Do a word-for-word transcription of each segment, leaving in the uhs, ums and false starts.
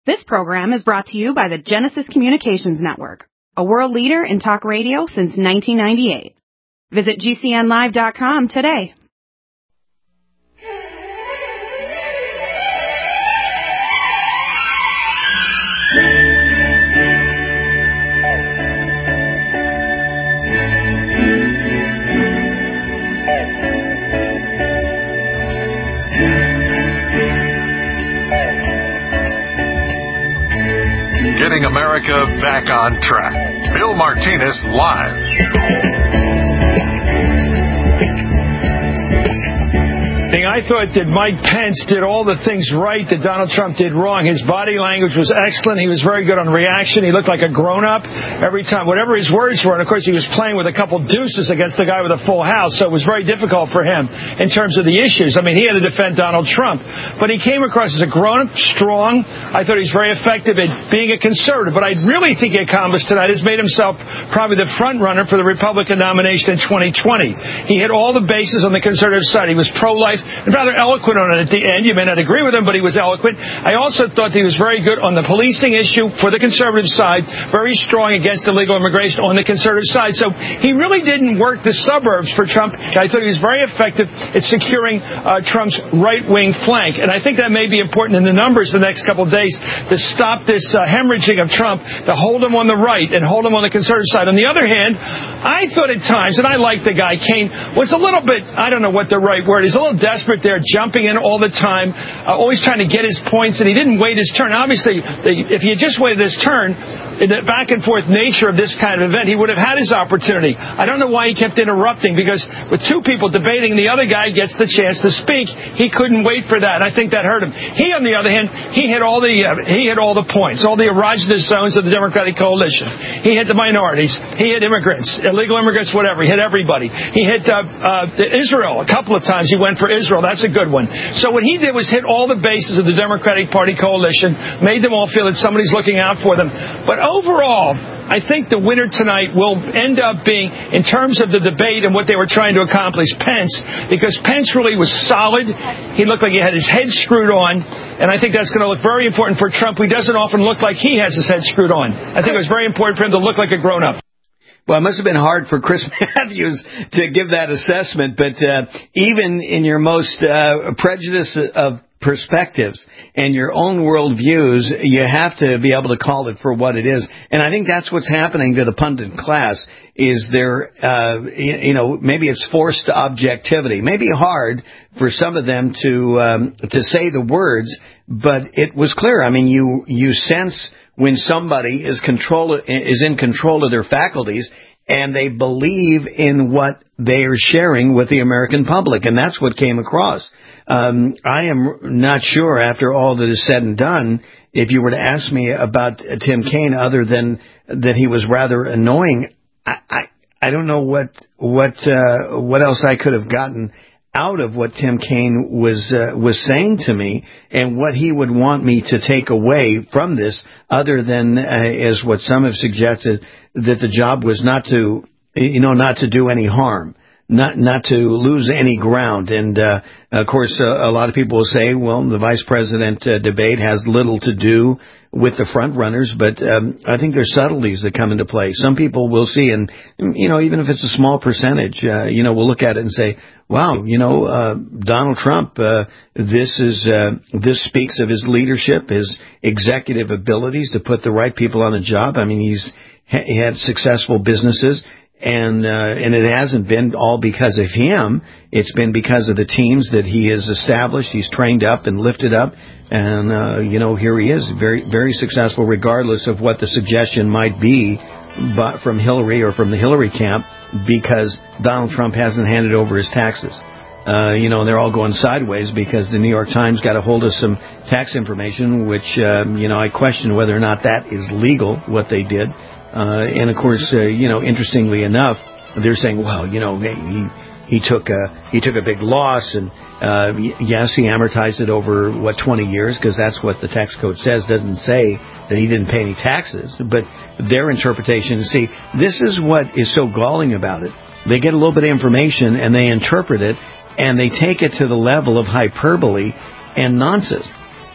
This program is brought to you by the Genesis Communications Network, a world leader in talk radio since nineteen ninety-eight. Visit G C N live dot com today. Getting America back on track. Bill Martinez live. I thought that Mike Pence did all the things right that Donald Trump did wrong. His body language was excellent. He was very good on reaction. He looked like a grown-up every time, whatever his words were. And, of course, he was playing with a couple deuces against the guy with a full house, so it was very difficult for him in terms of the issues. I mean, he had to defend Donald Trump. But he came across as a grown-up, strong. I thought he was very effective at being a conservative. But I really think he accomplished tonight is made himself probably the front runner for the Republican nomination in twenty twenty. He hit all the bases on the conservative side. He was pro-life and rather eloquent on it at the end. You may not agree with him, but he was eloquent. I also thought he was very good on the policing issue for the conservative side, very strong against illegal immigration on the conservative side. So he really didn't work the suburbs for Trump. I thought he was very effective at securing uh, Trump's right-wing flank. And I think that may be important in the numbers the next couple of days to stop this uh, hemorrhaging of Trump, to hold him on the right and hold him on the conservative side. On the other hand, I thought at times, and I like the guy, Kane, was a little bit, I don't know what the right word is, a little desperate there, jumping in all the time, uh, always trying to get his points, and he didn't wait his turn. Obviously, the, if he had just waited his turn, in the back and forth nature of this kind of event, he would have had his opportunity. I don't know why he kept interrupting, because with two people debating, the other guy gets the chance to speak. He couldn't wait for that, and I think that hurt him. He, on the other hand, he hit all the uh, he hit all the points, all the erogenous zones of the Democratic coalition. He hit the minorities. He hit immigrants, illegal immigrants, whatever. He hit everybody. He hit uh, uh, Israel a couple of times. He went for Israel. That's a good one. So what he did was hit all the bases of the Democratic Party coalition, made them all feel that somebody's looking out for them. But overall, I think the winner tonight will end up being, in terms of the debate and what they were trying to accomplish, Pence, because Pence really was solid. He looked like he had his head screwed on, and I think that's going to look very important for Trump, who doesn't often look like he has his head screwed on. I think it was very important for him to look like a grown-up. Well, it must have been hard for Chris Matthews to give that assessment, but uh, even in your most uh, prejudice of perspectives and your own worldviews, you have to be able to call it for what it is. And I think that's what's happening to the pundit class, is there, uh, you know, maybe it's forced objectivity. Maybe hard for some of them to um, to say the words, but it was clear. I mean, you you sense when somebody is control is in control of their faculties and they believe in what they are sharing with the American public, and that's what came across. Um, I am not sure, after all that is said and done, if you were to ask me about Tim Kaine, other than that he was rather annoying, I I, I don't know what what uh, what else I could have gotten out of what Tim Kaine was uh, was saying to me, and what he would want me to take away from this, other than, uh, as what some have suggested, that the job was not to, you know, not to do any harm, not not to lose any ground. And uh, of course, uh, a lot of people will say, well, the vice president uh, debate has little to do with the front runners, but um, I think there's subtleties that come into play. Some people will see, and you know, even if it's a small percentage, uh, you know, we'll look at it and say, wow, you know, uh, Donald Trump, uh, this is uh, this speaks of his leadership, his executive abilities to put the right people on the job. I mean, he's he had successful businesses. And, uh, and it hasn't been all because of him. It's been because of the teams that he has established. He's trained up and lifted up. And, uh, you know, here he is, very, very successful, regardless of what the suggestion might be but from Hillary or from the Hillary camp, because Donald Trump hasn't handed over his taxes. Uh, you know, and they're all going sideways because the New York Times got a hold of some tax information, which, um, you know, I question whether or not that is legal, what they did. Uh, and of course, uh, you know, interestingly enough, they're saying, well, you know, he he took a he took a big loss, and uh, yes, he amortized it over what twenty years, because that's what the tax code says. Doesn't say that he didn't pay any taxes, but their interpretation. See, this is what is so galling about it. They get a little bit of information and they interpret it, and they take it to the level of hyperbole and nonsense.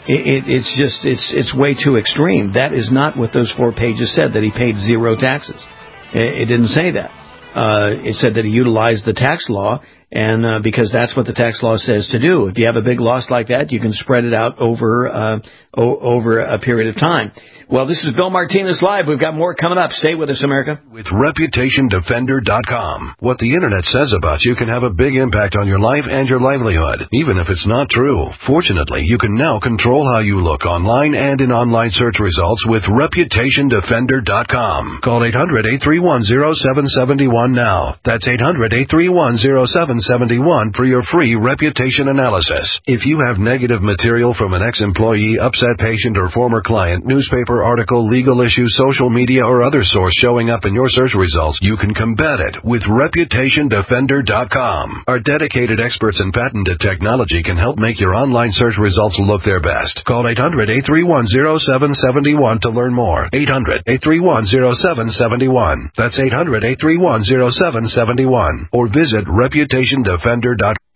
it, it, it's just it's it's way too extreme. That is not what those four pages said. That he paid zero taxes. It, it didn't say that. Uh, it said that he utilized the tax law, and uh, because that's what the tax law says to do. If you have a big loss like that, you can spread it out over uh, o- over a period of time. Well, this is Bill Martinez Live. We've got more coming up. Stay with us, America. With Reputation Defender dot com. What the Internet says about you can have a big impact on your life and your livelihood, even if it's not true. Fortunately, you can now control how you look online and in online search results with Reputation Defender dot com. Call eight hundred, eight three one, zero seven seven one now. That's eight hundred, eight three one, zero seven seven one for your free reputation analysis. If you have negative material from an ex-employee, upset patient, or former client, newspaper article, legal issue, social media, or other source showing up in your search results, you can combat it with Reputation Defender dot com. Our dedicated experts in patented technology can help make your online search results look their best. Call eight hundred, eight three one, zero seven seven one to learn more. eight hundred, eight three one, zero seven seven one. That's eight hundred, eight three one, zero seven seven one. Or visit Reputation Defender dot com.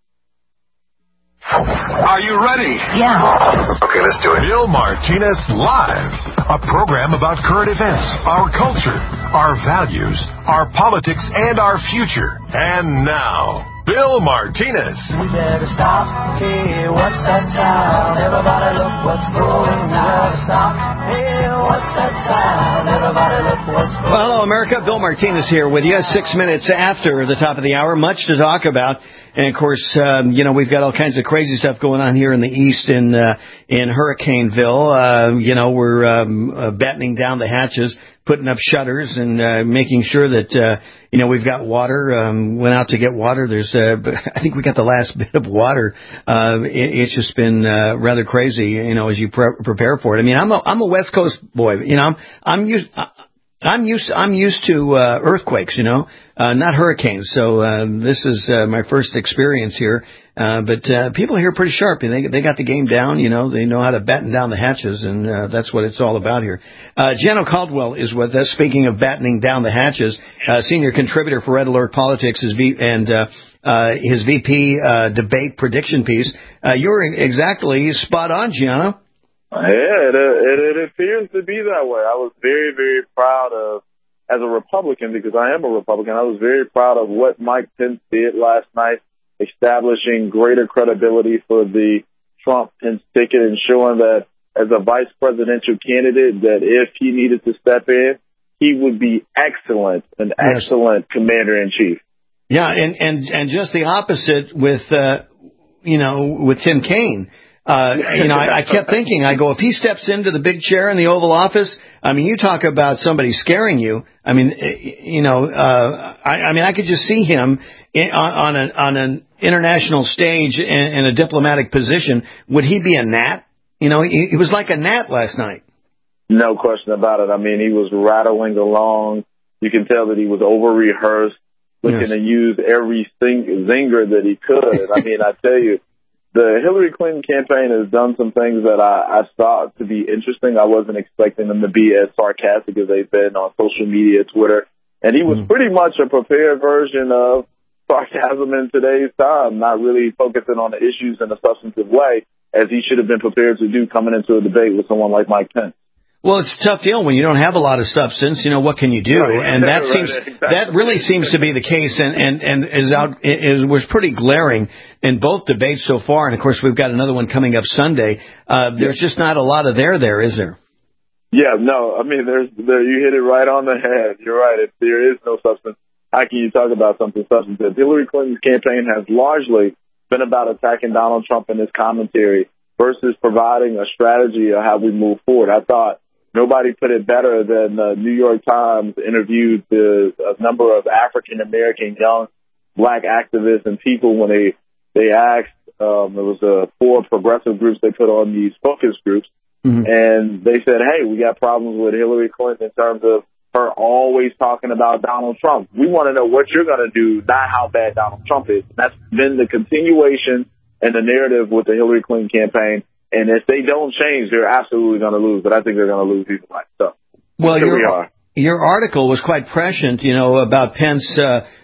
Are you ready? Yeah. Okay, let's do it. Bill Martinez Live, a program about current events, our culture, our values, our politics, and our future. And now, Bill Martinez. We better stop. Hey, what's that sound? Everybody look what's going on. Stop. Hey, what's that sound? Everybody look what's going on. Well, hello, America. Bill Martinez here with you. Six minutes after the top of the hour. Much to talk about. And, of course, um, you know, we've got all kinds of crazy stuff going on here in the East in uh, in Hurricaneville. Uh, you know, we're um, uh, battening down the hatches, putting up shutters, and uh, making sure that, uh, you know, we've got water. Um, went out to get water. There's, uh, I think we got the last bit of water. Uh, it, it's just been uh, rather crazy, you know, as you pre- prepare for it. I mean, I'm a, I'm a West Coast boy. You know, I'm, I'm used... I, I'm used. I'm used to uh, earthquakes, you know, uh, not hurricanes. So uh, this is uh, my first experience here. Uh, but uh, people here are pretty sharp. They they got the game down. You know, they know how to batten down the hatches, and uh, that's what it's all about here. Uh, Jano Caldwell is with us. Speaking of battening down the hatches, uh, senior contributor for Red Alert Politics is v- and uh, uh, his V P uh, debate prediction piece. Uh, you're exactly spot on, Gianno. Yeah, it, it, it appears to be that way. I was very, very proud of, as a Republican, because I am a Republican, I was very proud of what Mike Pence did last night, establishing greater credibility for the Trump-Pence ticket and showing that as a vice presidential candidate, that if he needed to step in, he would be excellent, an yes. excellent commander-in-chief. Yeah, and, and, and just the opposite with, uh, you know, with Tim Kaine. Uh, you know, I, I kept thinking, I go, if he steps into the big chair in the Oval Office, I mean, you talk about somebody scaring you. I mean, you know, uh, I, I mean, I could just see him in, on, on, a, on an international stage in, in a diplomatic position. Would he be a gnat? You know, he, he was like a gnat last night. No question about it. I mean, he was rattling along. You can tell that he was over-rehearsed, looking yes. to use every sing- zinger that he could. I mean, I tell you, the Hillary Clinton campaign has done some things that I, I thought to be interesting. I wasn't expecting them to be as sarcastic as they've been on social media, Twitter. And he was mm. pretty much a prepared version of sarcasm in today's time, not really focusing on the issues in a substantive way, as he should have been prepared to do coming into a debate with someone like Mike Pence. Well, it's a tough deal when you don't have a lot of substance. You know, what can you do? Right. And that right. seems exactly. that really seems to be the case, and and and is out. It, it was pretty glaring in both debates so far. And of course, we've got another one coming up Sunday. Uh, there's just not a lot of there. There is there. Yeah, no. I mean, there's there. You hit it right on the head. You're right. If there is no substance, how can you talk about something substantive? Hillary Clinton's campaign has largely been about attacking Donald Trump in his commentary versus providing a strategy of how we move forward. I thought nobody put it better than the New York Times interviewed the, a number of African-American young black activists and people when they, they asked, um, there was uh, four progressive groups they put on these focus groups, mm-hmm. and they said, hey, we got problems with Hillary Clinton in terms of her always talking about Donald Trump. We want to know what you're going to do, not how bad Donald Trump is. That's been the continuation and the narrative with the Hillary Clinton campaign. And if they don't change, they're absolutely going to lose. But I think they're going to lose either way. So, well, here your, we are. Your article was quite prescient, you know, about Pence uh,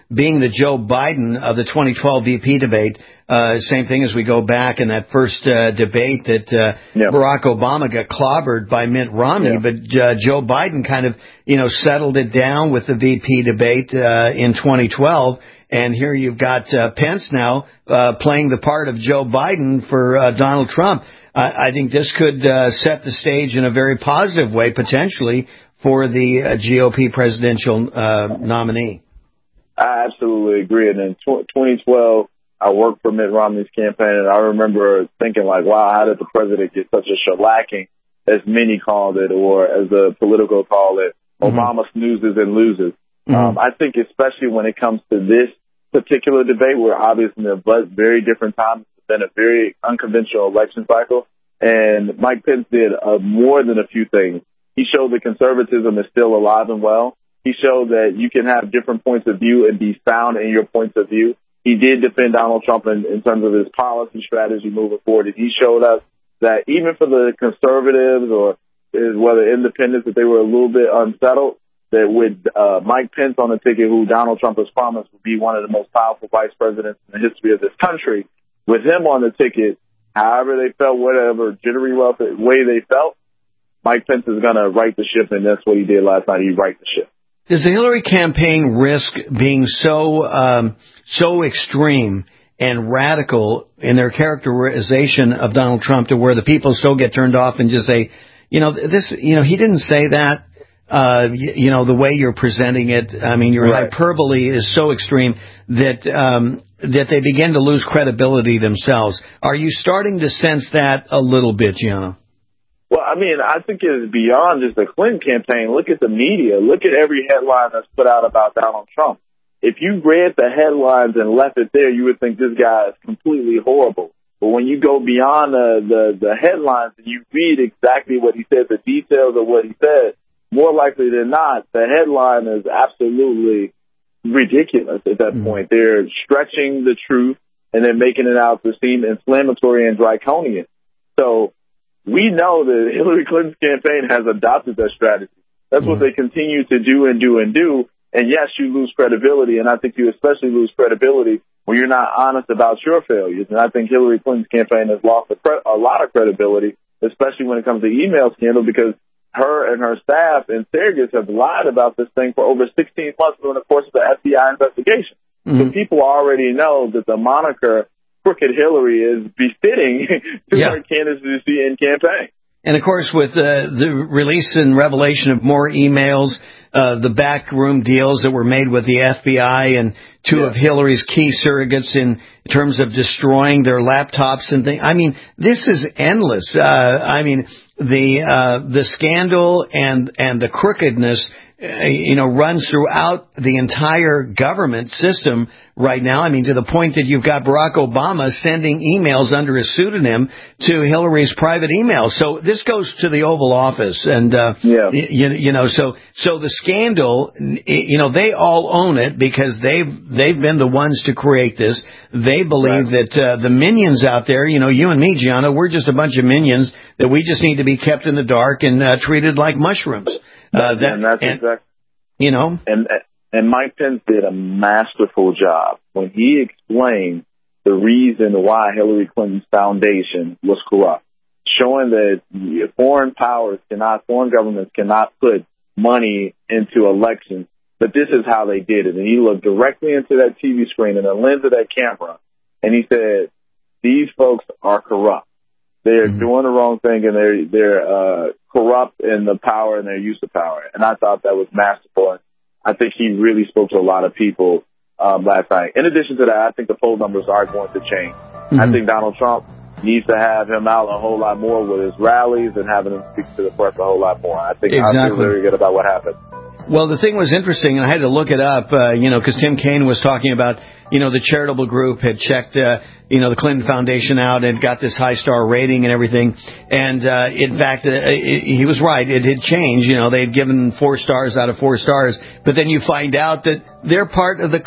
being the Joe Biden of the twenty twelve V P debate. Uh, same thing as we go back in that first uh, debate that uh, yeah. Barack Obama got clobbered by Mitt Romney, yeah. but uh, Joe Biden kind of, you know, settled it down with the V P debate uh, in twenty twelve. And here you've got uh, Pence now uh, playing the part of Joe Biden for uh, Donald Trump. I, I think this could uh, set the stage in a very positive way, potentially, for the uh, G O P presidential uh, nominee. I absolutely agree. And in twenty twelve, I worked for Mitt Romney's campaign, and I remember thinking, like, wow, how did the president get such a shellacking, as many called it, or as the political call it, mm-hmm. Obama snoozes and loses. Mm-hmm. Um, I think especially when it comes to this particular debate, where obviously they're very different times, it's been a very unconventional election cycle, and Mike Pence did uh, more than a few things. He showed that conservatism is still alive and well. He showed that you can have different points of view and be sound in your points of view. He did defend Donald Trump in, in terms of his policy strategy moving forward. And he showed us that even for the conservatives or whether independents, that they were a little bit unsettled, that with uh, Mike Pence on the ticket, who Donald Trump has promised would be one of the most powerful vice presidents in the history of this country, with him on the ticket, however they felt, whatever jittery way they felt, Mike Pence is going to right the ship, and that's what he did last night. He right the ship. Does the Hillary campaign risk being so um, so extreme and radical in their characterization of Donald Trump to where the people so get turned off and just say, you know, this, you know, he didn't say that. Uh, you, you know, the way you're presenting it, I mean, your right. hyperbole is so extreme that um, that they begin to lose credibility themselves. Are you starting to sense that a little bit, Gianna? Well, I mean, I think it's beyond just the Clinton campaign. Look at the media. Look at every headline that's put out about Donald Trump. If you read the headlines and left it there, you would think this guy is completely horrible. But when you go beyond the, the, the headlines and you read exactly what he said, the details of what he said, more likely than not, the headline is absolutely ridiculous at that mm-hmm. point. They're stretching the truth and then making it out to seem inflammatory and draconian. So we know that Hillary Clinton's campaign has adopted that strategy. That's mm-hmm. what they continue to do and do and do. And yes, you lose credibility, and I think you especially lose credibility when you're not honest about your failures. And I think Hillary Clinton's campaign has lost a, cre- a lot of credibility, especially when it comes to email scandal, because her and her staff and surrogates have lied about this thing for over sixteen months during the course of the F B I investigation. Mm-hmm. So people already know that the moniker Crooked Hillary is befitting to yeah. her candidacy and campaign. And, of course, with uh, the release and revelation of more emails, uh, the backroom deals that were made with the F B I and two yeah. of Hillary's key surrogates in terms of destroying their laptops and things. I mean, this is endless. Uh, I mean, the uh, the scandal and, and the crookedness, uh, you know, runs throughout the entire government system right now. I mean, to the point that you've got Barack Obama sending emails under his pseudonym to Hillary's private email. So this goes to the Oval Office, and uh, yeah. you, you know, so so the scandal, you know, they all own it because they've they've been the ones to create this. They believe right. that uh, the minions out there, you know, you and me, Gianna, we're just a bunch of minions that we just need to be kept in the dark and uh, treated like mushrooms. Uh, that, and that's and, exactly, you know, and. And Mike Pence did a masterful job when he explained the reason why Hillary Clinton's foundation was corrupt, showing that foreign powers cannot, foreign governments cannot put money into elections, but this is how they did it. And he looked directly into that T V screen and the lens of that camera, and he said, these folks are corrupt. They're mm-hmm. doing the wrong thing, and they're, they're uh, corrupt in the power and their use of power. And I thought that was masterful. I think he really spoke to a lot of people um, last night. In addition to that, I think the poll numbers are going to change. Mm-hmm. I think Donald Trump needs to have him out a whole lot more with his rallies and having him speak to the press a whole lot more. I think exactly. I feel very good about what happened. Well, the thing was interesting, and I had to look it up, uh, you know, because Tim Kaine was talking about, you know, the charitable group had checked, uh, you know, the Clinton Foundation out and got this high-star rating and everything. And, uh, in fact, uh, it, he was right. It had changed. You know, they had given four stars out of four stars. But then you find out that they're part of the Clinton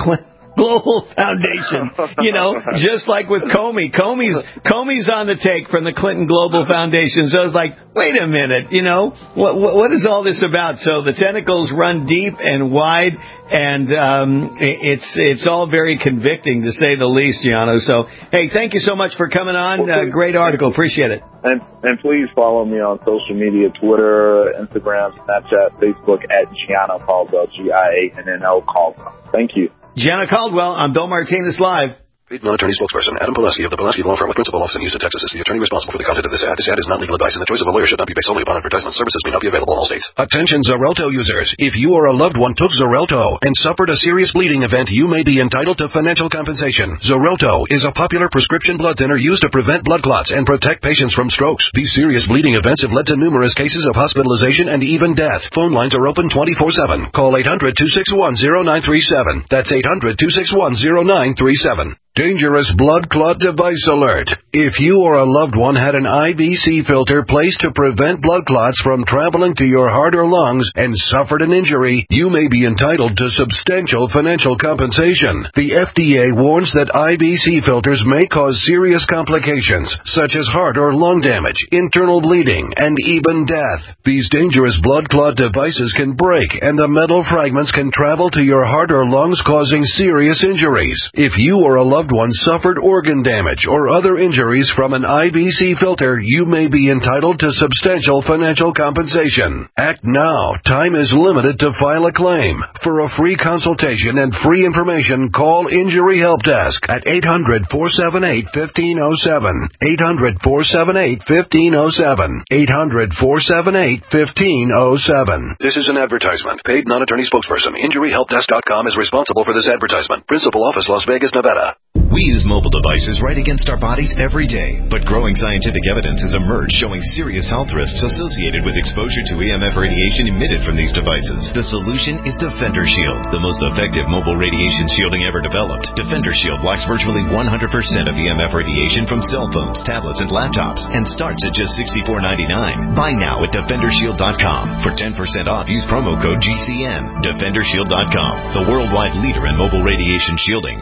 Global Foundation. You know, just like with Comey. Comey's Comey's on the take from the Clinton Global Foundation. So I was like, wait a minute, you know, what, what, what is all this about? So the tentacles run deep and wide, and um, it's it's all very convicting, to say the least, Gianno. So, hey, thank you so much for coming on. Uh, great article. Appreciate it. And, and please follow me on social media, Twitter, Instagram, Snapchat, Facebook, at Gianno Caldwell, G I A N N O Caldwell. Thank you. Gianno Caldwell on Bill Martinez Live. Paid non-attorney spokesperson Adam Pileski of the Pileski Law Firm with principal office in Houston, Texas is the attorney responsible for the content of this ad. This ad is not legal advice, and the choice of a lawyer should not be based solely upon advertisement. Services may not be available in all states. Attention Xarelto users. If you or a loved one took Xarelto and suffered a serious bleeding event, you may be entitled to financial compensation. Xarelto is a popular prescription blood thinner used to prevent blood clots and protect patients from strokes. These serious bleeding events have led to numerous cases of hospitalization and even death. Phone lines are open twenty-four seven. Call eight hundred, two six one, zero nine three seven. That's eight hundred, two six one, zero nine three seven. Dangerous blood clot device alert. If you or a loved one had an I V C filter placed to prevent blood clots from traveling to your heart or lungs and suffered an injury, you may be entitled to substantial financial compensation. The F D A warns that I V C filters may cause serious complications, such as heart or lung damage, internal bleeding, and even death. These dangerous blood clot devices can break, and the metal fragments can travel to your heart or lungs, causing serious injuries. If you or a loved one suffered organ damage or other injuries from an I V C filter, you may be entitled to substantial financial compensation. Act now. Time is limited to file a claim. For a free consultation and free information, call Injury Help Desk at eight hundred, four seven eight, one five zero seven. eight hundred, four seven eight, one five zero seven. eight hundred, four seven eight, one five zero seven. This is an advertisement. Paid non-attorney spokesperson. Injury Help Desk dot com is responsible for this advertisement. Principal office, Las Vegas, Nevada. We use mobile devices right against our bodies every day, but growing scientific evidence has emerged showing serious health risks associated with exposure to E M F radiation emitted from these devices. The solution is Defender Shield, the most effective mobile radiation shielding ever developed. Defender Shield blocks virtually one hundred percent of E M F radiation from cell phones, tablets, and laptops, and starts at just sixty-four ninety-nine. Buy now at Defender Shield dot com. For ten percent off, use promo code G C N. Defender Shield dot com, the worldwide leader in mobile radiation shielding.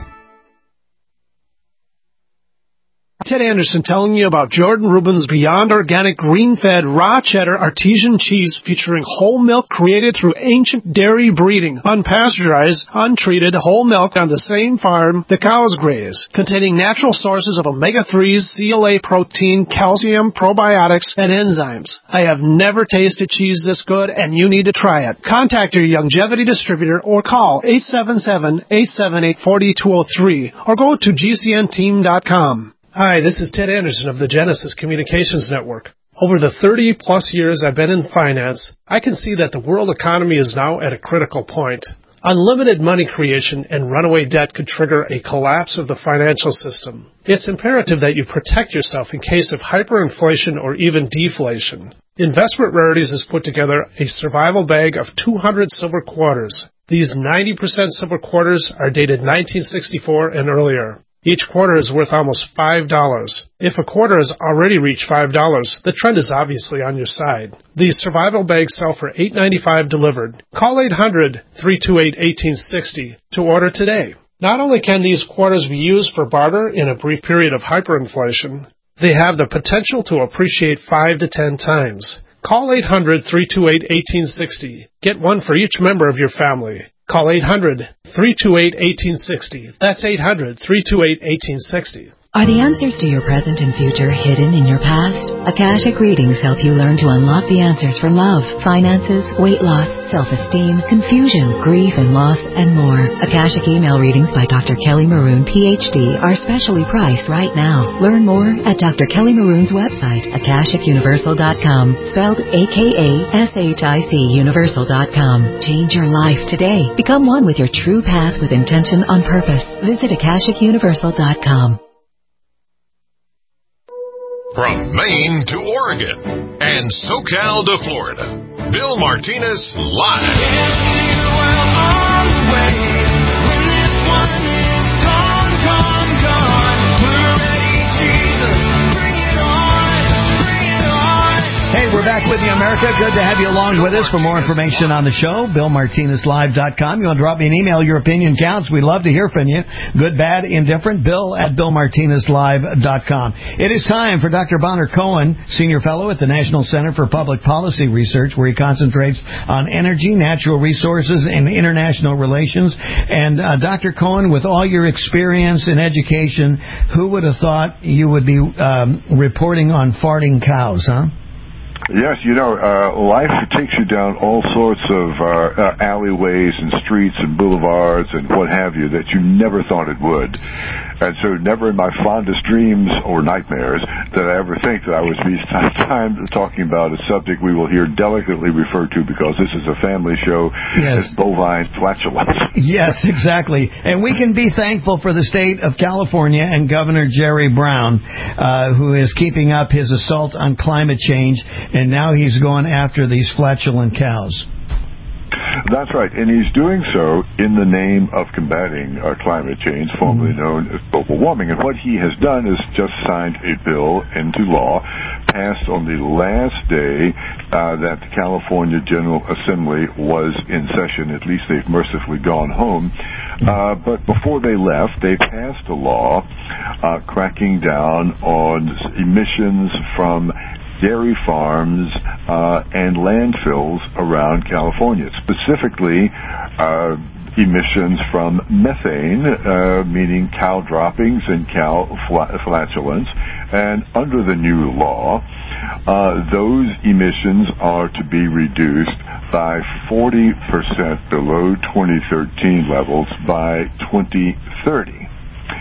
Ted Anderson telling you about Jordan Rubin's Beyond Organic Green-Fed Raw Cheddar Artesian Cheese featuring whole milk created through ancient dairy breeding, unpasteurized, untreated whole milk on the same farm the cows graze, containing natural sources of omega threes, C L A protein, calcium, probiotics, and enzymes. I have never tasted cheese this good, and you need to try it. Contact your Youngevity distributor or call eight seven seven, eight seven eight, four two zero three or go to G C N team dot com. Hi, this is Ted Anderson of the Genesis Communications Network. Over the thirty-plus years I've been in finance, I can see that the world economy is now at a critical point. Unlimited money creation and runaway debt could trigger a collapse of the financial system. It's imperative that you protect yourself in case of hyperinflation or even deflation. Investment Rarities has put together a survival bag of two hundred silver quarters. These ninety percent silver quarters are dated nineteen sixty-four and earlier. Each quarter is worth almost five dollars. If a quarter has already reached five dollars, the trend is obviously on your side. These survival bags sell for eight ninety-five delivered. Call eight hundred, three two eight, one eight six zero to order today. Not only can these quarters be used for barter in a brief period of hyperinflation, they have the potential to appreciate five to ten times. Call eight hundred, three two eight, one eight six zero. Get one for each member of your family. Call eight hundred, three two eight, one eight six zero. That's eight hundred, three two eight, one eight six zero. Are the answers to your present and future hidden in your past? Akashic Readings help you learn to unlock the answers for love, finances, weight loss, self-esteem, confusion, grief and loss, and more. Akashic email readings by Doctor Kelly Maroon, P H D, are specially priced right now. Learn more at Doctor Kelly Maroon's website, Akashic Universal dot com, spelled A K A S H I C Universal dot com. Change your life today. Become one with your true path with intention on purpose. Visit Akashic Universal dot com. From Maine to Oregon and SoCal to Florida, Bill Martinez live. Hey, we're back with you, America. Good to have you along with us. For more information on the show, Bill Martinez Live dot com. You want to drop me an email? Your opinion counts. We'd love to hear from you. Good, bad, indifferent. Bill at Bill Martinez Live dot com. It is time for Doctor Bonner Cohen, Senior Fellow at the National Center for Public Policy Research, where he concentrates on energy, natural resources, and international relations. And uh, Doctor Cohen, with all your experience in education, who would have thought you would be um, reporting on farting cows, huh? Yes, you know, uh, life takes you down all sorts of uh, uh, alleyways and streets and boulevards and what have you that you never thought it would. And so never in my fondest dreams or nightmares did I ever think that I would be time talking about a subject we will hear delicately referred to, because this is a family show, yes. as bovine flatulence. Yes, exactly. And we can be thankful for the state of California and Governor Jerry Brown, uh, who is keeping up his assault on climate change, and now he's going after these flatulent cows. That's right, and he's doing so in the name of combating uh, climate change, formerly known as global warming. And what he has done is just signed a bill into law, passed on the last day uh, that the California General Assembly was in session. At least they've mercifully gone home. Uh, but before they left, they passed a law uh, cracking down on emissions from dairy farms uh, and landfills around California, specifically uh, emissions from methane, uh, meaning cow droppings and cow flatulence. And under the new law, uh, those emissions are to be reduced by forty percent below twenty thirteen levels by twenty thirty.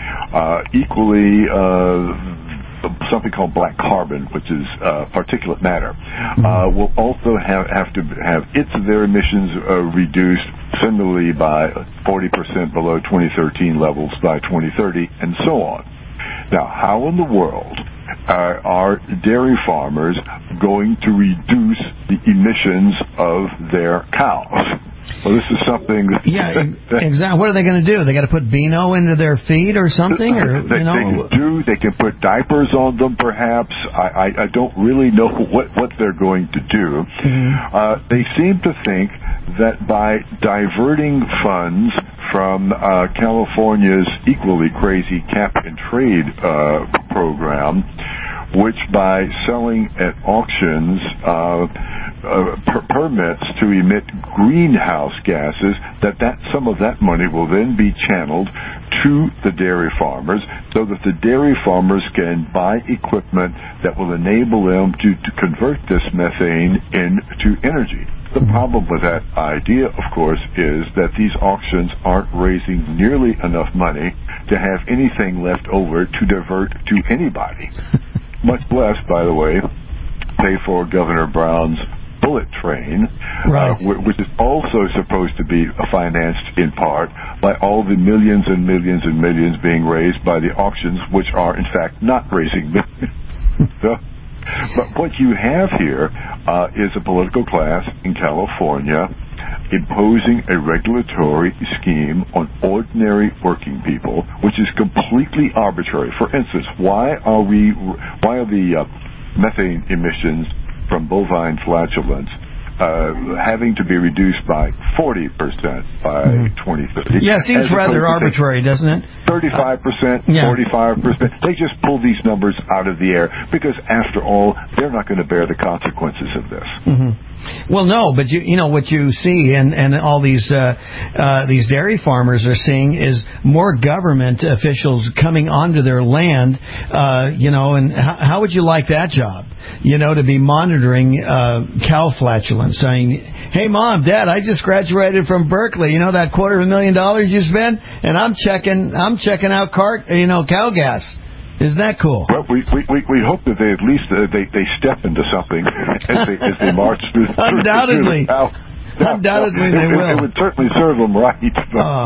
Uh, equally, uh, something called black carbon, which is uh, particulate matter, uh, will also have, have to have its their emissions uh, reduced similarly by forty percent below twenty thirteen levels by twenty thirty, and so on. Now, how in the world uh, are dairy farmers going to reduce the emissions of their cows? Well, this is something that... Yeah, exactly. What are they going to do? They got to put Beano into their feed or something? Or, they, you know? they can do. They can put diapers on them, perhaps. I, I, I don't really know what, what they're going to do. Mm-hmm. Uh, they seem to think that by diverting funds from uh, California's equally crazy cap-and-trade uh, program, which by selling at auctions uh, uh, per- permits to emit greenhouse gases, that, that some of that money will then be channeled to the dairy farmers, so that the dairy farmers can buy equipment that will enable them to, to convert this methane into energy. The problem with that idea, of course, is that these auctions aren't raising nearly enough money to have anything left over to divert to anybody. Much less, by the way, pay for Governor Brown's bullet train, right. uh, which is also supposed to be financed in part by all the millions and millions and millions being raised by the auctions, which are, in fact, not raising millions. So, but what you have here uh, is a political class in California imposing a regulatory scheme on ordinary working people, which is completely arbitrary. For instance, why are we? Why are the uh, methane emissions from bovine flatulence uh, having to be reduced by forty percent by mm-hmm. twenty thirty? Yeah, it seems rather arbitrary, doesn't it? thirty-five percent, uh, yeah. forty-five percent. They just pull these numbers out of the air because, after all, they're not going to bear the consequences of this. Mm-hmm. Well, no, but you you know what you see, and and all these uh, uh, these dairy farmers are seeing is more government officials coming onto their land. Uh, you know, and how, how would you like that job? You know, to be monitoring uh, cow flatulence, saying, "Hey, Mom, Dad, I just graduated from Berkeley. You know that quarter of a million dollars you spent, and I'm checking I'm checking out cart you know cow gas." Isn't that cool? Well, we we we, we hope that they at least uh, they they step into something as they as they march through. Undoubtedly, through the now, undoubtedly now, they it, will. It would certainly serve them right. Uh,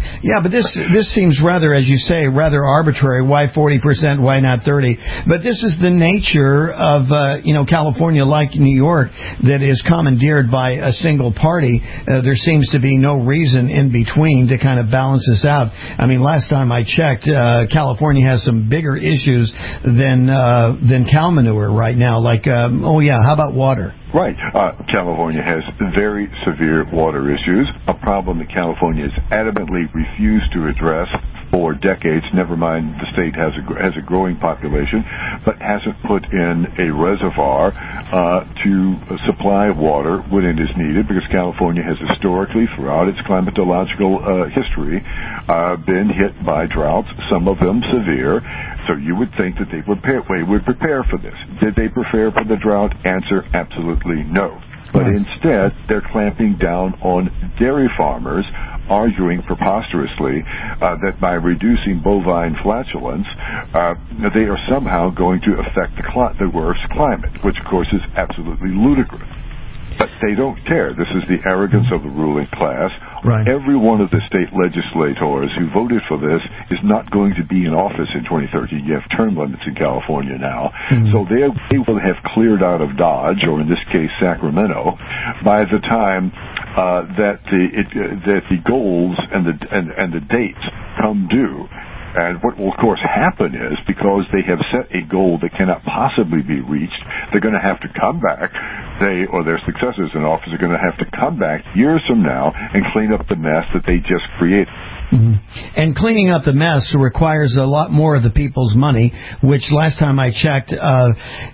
Yeah, but this this seems rather, as you say, rather arbitrary. Why forty percent? Why not thirty? But this is the nature of, uh, you know, California, like New York, that is commandeered by a single party. Uh, there seems to be no reason in between to kind of balance this out. I mean, last time I checked, uh, California has some bigger issues than uh, than cow manure right now. Like, um, oh yeah, how about water? Right. Uh, California has very severe water issues, a problem that California has adamantly refused to address for decades. Never mind, the state has a has a growing population, but hasn't put in a reservoir uh, to supply water when it is needed, because California has historically, throughout its climatological uh, history, uh, been hit by droughts, some of them severe. So you would think that they would prepare, they would prepare for this. Did they prepare for the drought? Answer, absolutely no. But instead, they're clamping down on dairy farmers, arguing preposterously uh, that by reducing bovine flatulence, uh, they are somehow going to affect the, cl- the worst climate, which, of course, is absolutely ludicrous. But they don't care. This is the arrogance of the ruling class. Right. Every one of the state legislators who voted for this is not going to be in office in twenty thirteen. You have term limits in California now. Mm-hmm. So they, they will have cleared out of Dodge, or in this case Sacramento, by the time uh, that the it, uh, that the goals and the and, and the dates come due. And what will, of course, happen is, because they have set a goal that cannot possibly be reached, they're going to have to come back. They, or their successors in office, are going to have to come back years from now and clean up the mess that they just created. Mm-hmm. And cleaning up the mess requires a lot more of the people's money, which last time I checked, uh,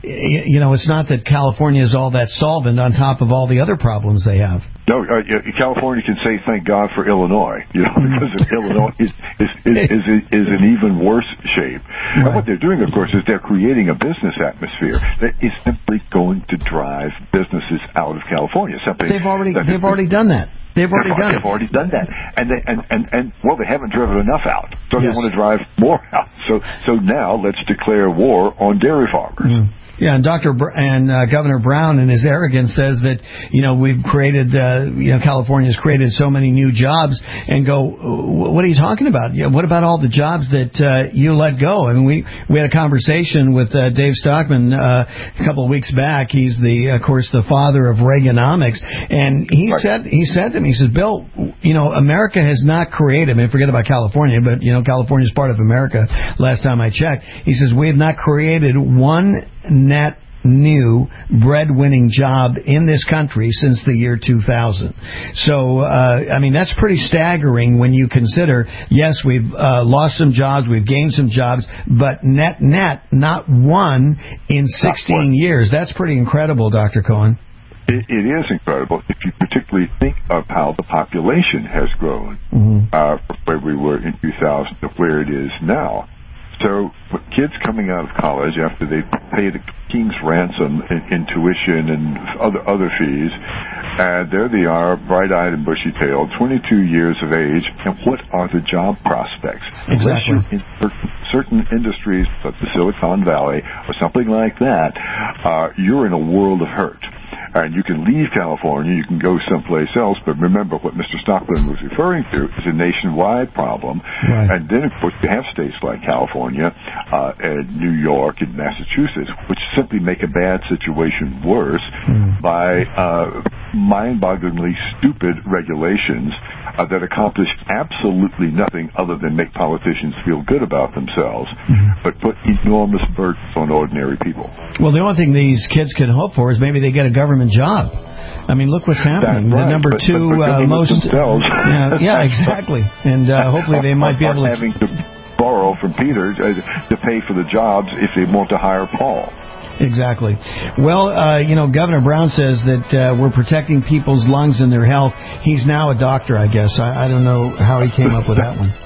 you know, it's not that California is all that solvent on top of all the other problems they have. No, uh, California can say thank God for Illinois, you know, because Illinois is is, is is is in even worse shape. Right. And what they're doing, of course, is they're creating a business atmosphere that is simply going to drive businesses out of California. Something they've already they've already done that. They've already they've, done they've already done that, and they and, and and well, they haven't driven enough out, so yes. They want to drive more out. So so now let's declare war on dairy farmers. Mm. Yeah, and Doctor Br- and uh, Governor Brown, in his arrogance, says that, you know, we've created, uh, you know, California's created so many new jobs, and go, what are you talking about? You know, what about all the jobs that uh, you let go? I mean, we we had a conversation with uh, Dave Stockman uh, a couple of weeks back. He's the, of course, the father of Reaganomics, and he right. said he said to me, he says, Bill, you know, America has not created. I mean, forget about California, but you know, California is part of America. Last time I checked, he says we have not created one net new bread-winning job in this country since the year two thousand. So, uh, I mean, that's pretty staggering when you consider, yes, we've uh, lost some jobs, we've gained some jobs, but net, net, not one in sixteen years. That's pretty incredible, Doctor Cohen. It, it is incredible if you particularly think of how the population has grown mm-hmm. uh, from where we were in two thousand to where it is now. So kids coming out of college after they paid a king's ransom in, in tuition and other other fees, and there they are, bright-eyed and bushy-tailed, twenty-two years of age, and what are the job prospects? Exactly. Unless you're in certain industries, like the Silicon Valley or something like that, uh, you're in a world of hurt. And you can leave California, you can go someplace else, but remember what Mister Stockman was referring to is a nationwide problem. Right. And then, of course, you have states like California, uh, and New York, and Massachusetts, which simply make a bad situation worse mm. by uh, mind-bogglingly stupid regulations uh, that accomplish absolutely nothing other than make politicians feel good about themselves, mm. but put enormous burdens on ordinary people. Well, the only thing these kids can hope for is maybe they get a government job. I mean, look what's happening. Right, the number but, two but, but uh, most. Yeah, yeah, exactly. And uh, hopefully they might be able to having to borrow from Peter to, to pay for the jobs if they want to hire Paul. Exactly. Well, uh, you know, Governor Brown says that uh, we're protecting people's lungs and their health. He's now a doctor, I guess. I, I don't know how he came up with that one.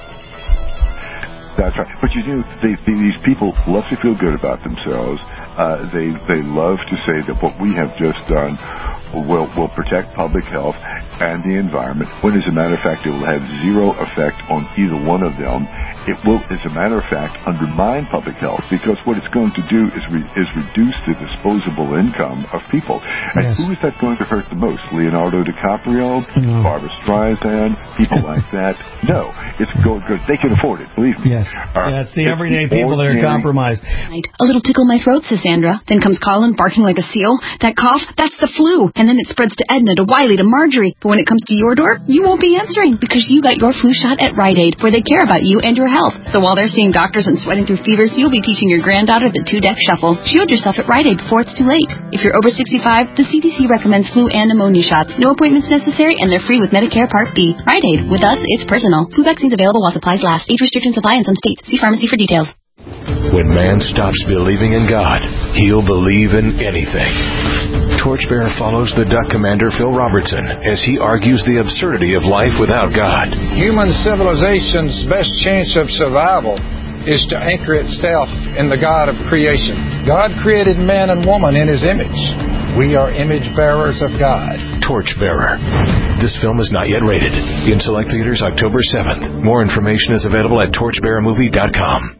That's right. But you do, they, they, these people love to feel good about themselves. Uh, they they love to say that what we have just done will will protect public health, and the environment, when as a matter of fact it will have zero effect on either one of them. It will, as a matter of fact, undermine public health, because what it's going to do is re- is reduce the disposable income of people. And Yes. who is that going to hurt the most? Leonardo DiCaprio? No. Barbara Streisand? People like that? No. It's good because they can afford it, believe me. Yes. Uh, yeah, it's the it's everyday the people that are ordinary- compromised. A little tickle in my throat, says Sandra. Then comes Colin, barking like a seal. That cough, that's the flu. And then it spreads to Edna, to Wiley, to Marjorie. But when it comes to your door, you won't be answering, because you got your flu shot at Rite Aid, where they care about you and your health. So while they're seeing doctors and sweating through fevers, you'll be teaching your granddaughter the two-deck shuffle. Shield yourself at Rite Aid before it's too late. If you're over sixty-five, the C D C recommends flu and pneumonia shots. No appointments necessary, and they're free with Medicare Part B. Rite Aid. With us, it's personal. Flu vaccines available while supplies last. Age restrictions apply in some states. See pharmacy for details. When man stops believing in God, he'll believe in anything. Torchbearer follows the Duck Commander Phil Robertson as he argues the absurdity of life without God. Human civilization's best chance of survival is to anchor itself in the God of creation. God created man and woman in His image. We are image bearers of God. Torchbearer. This film is not yet rated. In select theaters October seventh. More information is available at torchbearer movie dot com.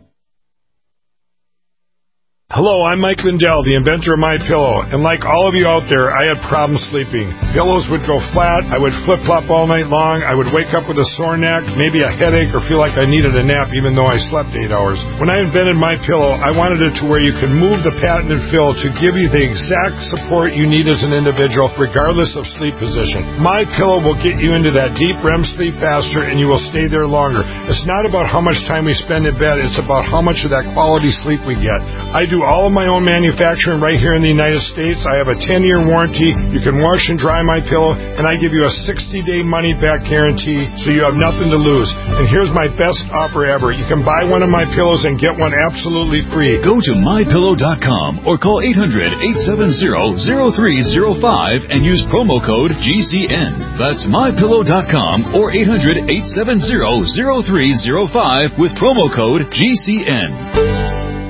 Hello, I'm Mike Lindell, the inventor of MyPillow, and like all of you out there, I had problems sleeping. Pillows would go flat, I would flip-flop all night long, I would wake up with a sore neck, maybe a headache, or feel like I needed a nap even though I slept eight hours. When I invented MyPillow, I wanted it to where you can move the patented fill to give you the exact support you need as an individual, regardless of sleep position. MyPillow will get you into that deep R E M sleep faster, and you will stay there longer. It's not about how much time we spend in bed, it's about how much of that quality sleep we get. I do all of my own manufacturing right here in the United States. I have a ten-year warranty. You can wash and dry my pillow, and I give you a sixty-day money-back guarantee, so you have nothing to lose. And here's my best offer ever. You can buy one of my pillows and get one absolutely free. Go to my pillow dot com or call eight hundred, eight seven zero, zero three zero five and use promo code G C N. That's my pillow dot com or eight hundred, eight seven zero, zero three zero five with promo code G C N.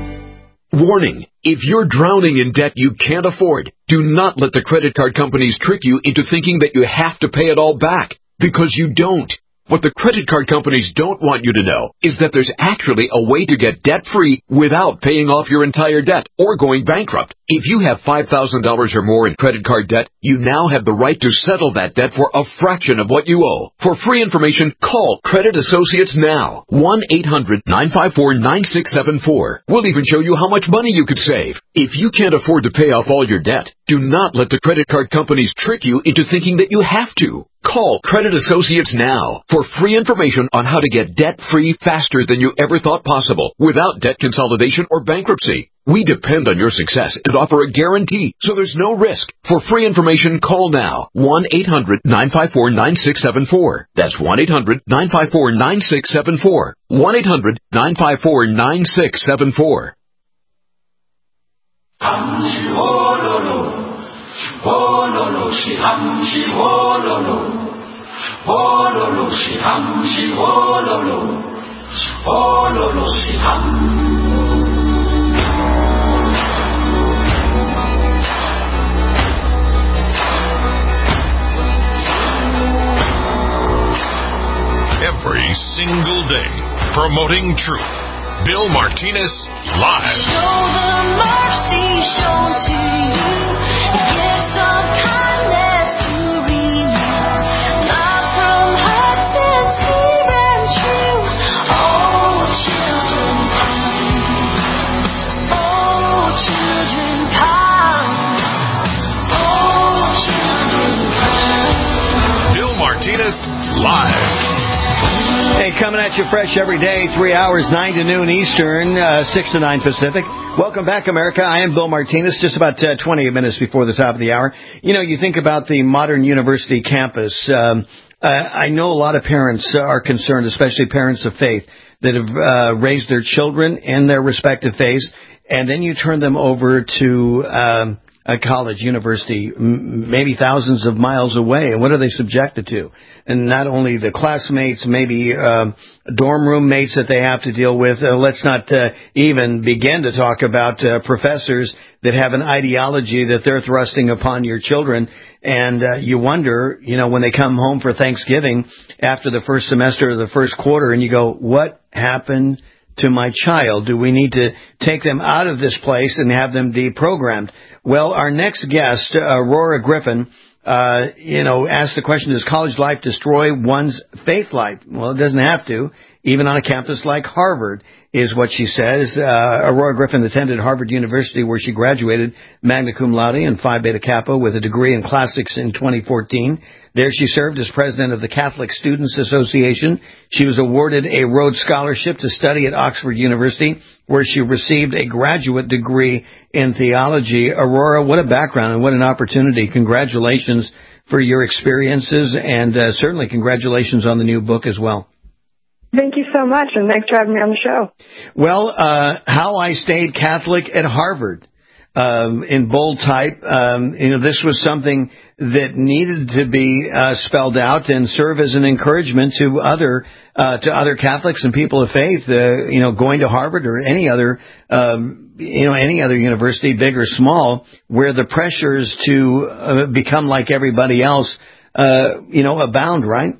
Warning. If you're drowning in debt you can't afford, do not let the credit card companies trick you into thinking that you have to pay it all back, because you don't. What the credit card companies don't want you to know is that there's actually a way to get debt-free without paying off your entire debt or going bankrupt. If you have five thousand dollars or more in credit card debt, you now have the right to settle that debt for a fraction of what you owe. For free information, call Credit Associates now. one eight hundred, nine five four, nine six seven four. We'll even show you how much money you could save. If you can't afford to pay off all your debt, do not let the credit card companies trick you into thinking that you have to. Call Credit Associates now for free information on how to get debt-free faster than you ever thought possible without debt consolidation or bankruptcy. We depend on your success and offer a guarantee, so there's no risk. For free information, call now. one eight hundred, nine five four, nine six seven four. That's one eight hundred, nine five four, nine six seven four. one eight hundred, nine five four, nine six seven four. Hololo shi ham shi hololo, hololo shi ham shi hololo, hololo shi ham. Every single day, promoting truth. Bill Martinez live. Show the mercy shown to you. Gifts of kindness to renew. Love from heart sincere and true. Oh, children come. Oh, children come. Oh, children come. Bill Martinez live. Hey, coming at you fresh every day, three hours, nine to noon Eastern, uh, six to nine Pacific. Welcome back, America. I am Bill Martinez, just about uh, twenty minutes before the top of the hour. You know, you think about the modern university campus. Um, uh, I know a lot of parents are concerned, especially parents of faith, that have uh, raised their children in their respective faiths, and then you turn them over to um, a college, university, m- maybe thousands of miles away. And what are they subjected to? And not only the classmates, maybe uh, dorm room mates that they have to deal with. Uh, let's not uh, even begin to talk about uh, professors that have an ideology that they're thrusting upon your children. And uh, you wonder, you know, when they come home for Thanksgiving after the first semester or the first quarter, and you go, what happened to my child? Do we need to take them out of this place and have them deprogrammed? Well, our next guest, uh, Aurora Griffin, uh, you know, asked the question, does college life destroy one's faith life? Well, it doesn't have to, even on a campus like Harvard, is what she says. Uh, Aurora Griffin attended Harvard University, where she graduated magna cum laude and Phi Beta Kappa with a degree in classics in twenty fourteen. There she served as president of the Catholic Students Association. She was awarded a Rhodes Scholarship to study at Oxford University, where she received a graduate degree in theology. Aurora, what a background and what an opportunity. Congratulations for your experiences, and uh, certainly congratulations on the new book as well. Thank you so much, and thanks for having me on the show. Well, uh, How I Stayed Catholic at Harvard, um, in bold type. Um, you know, this was something that needed to be uh, spelled out and serve as an encouragement to other uh, to other Catholics and people of faith. Uh, you know, going to Harvard or any other um, you know any other university, big or small, where the pressures to uh, become like everybody else, uh, you know, abound. Right.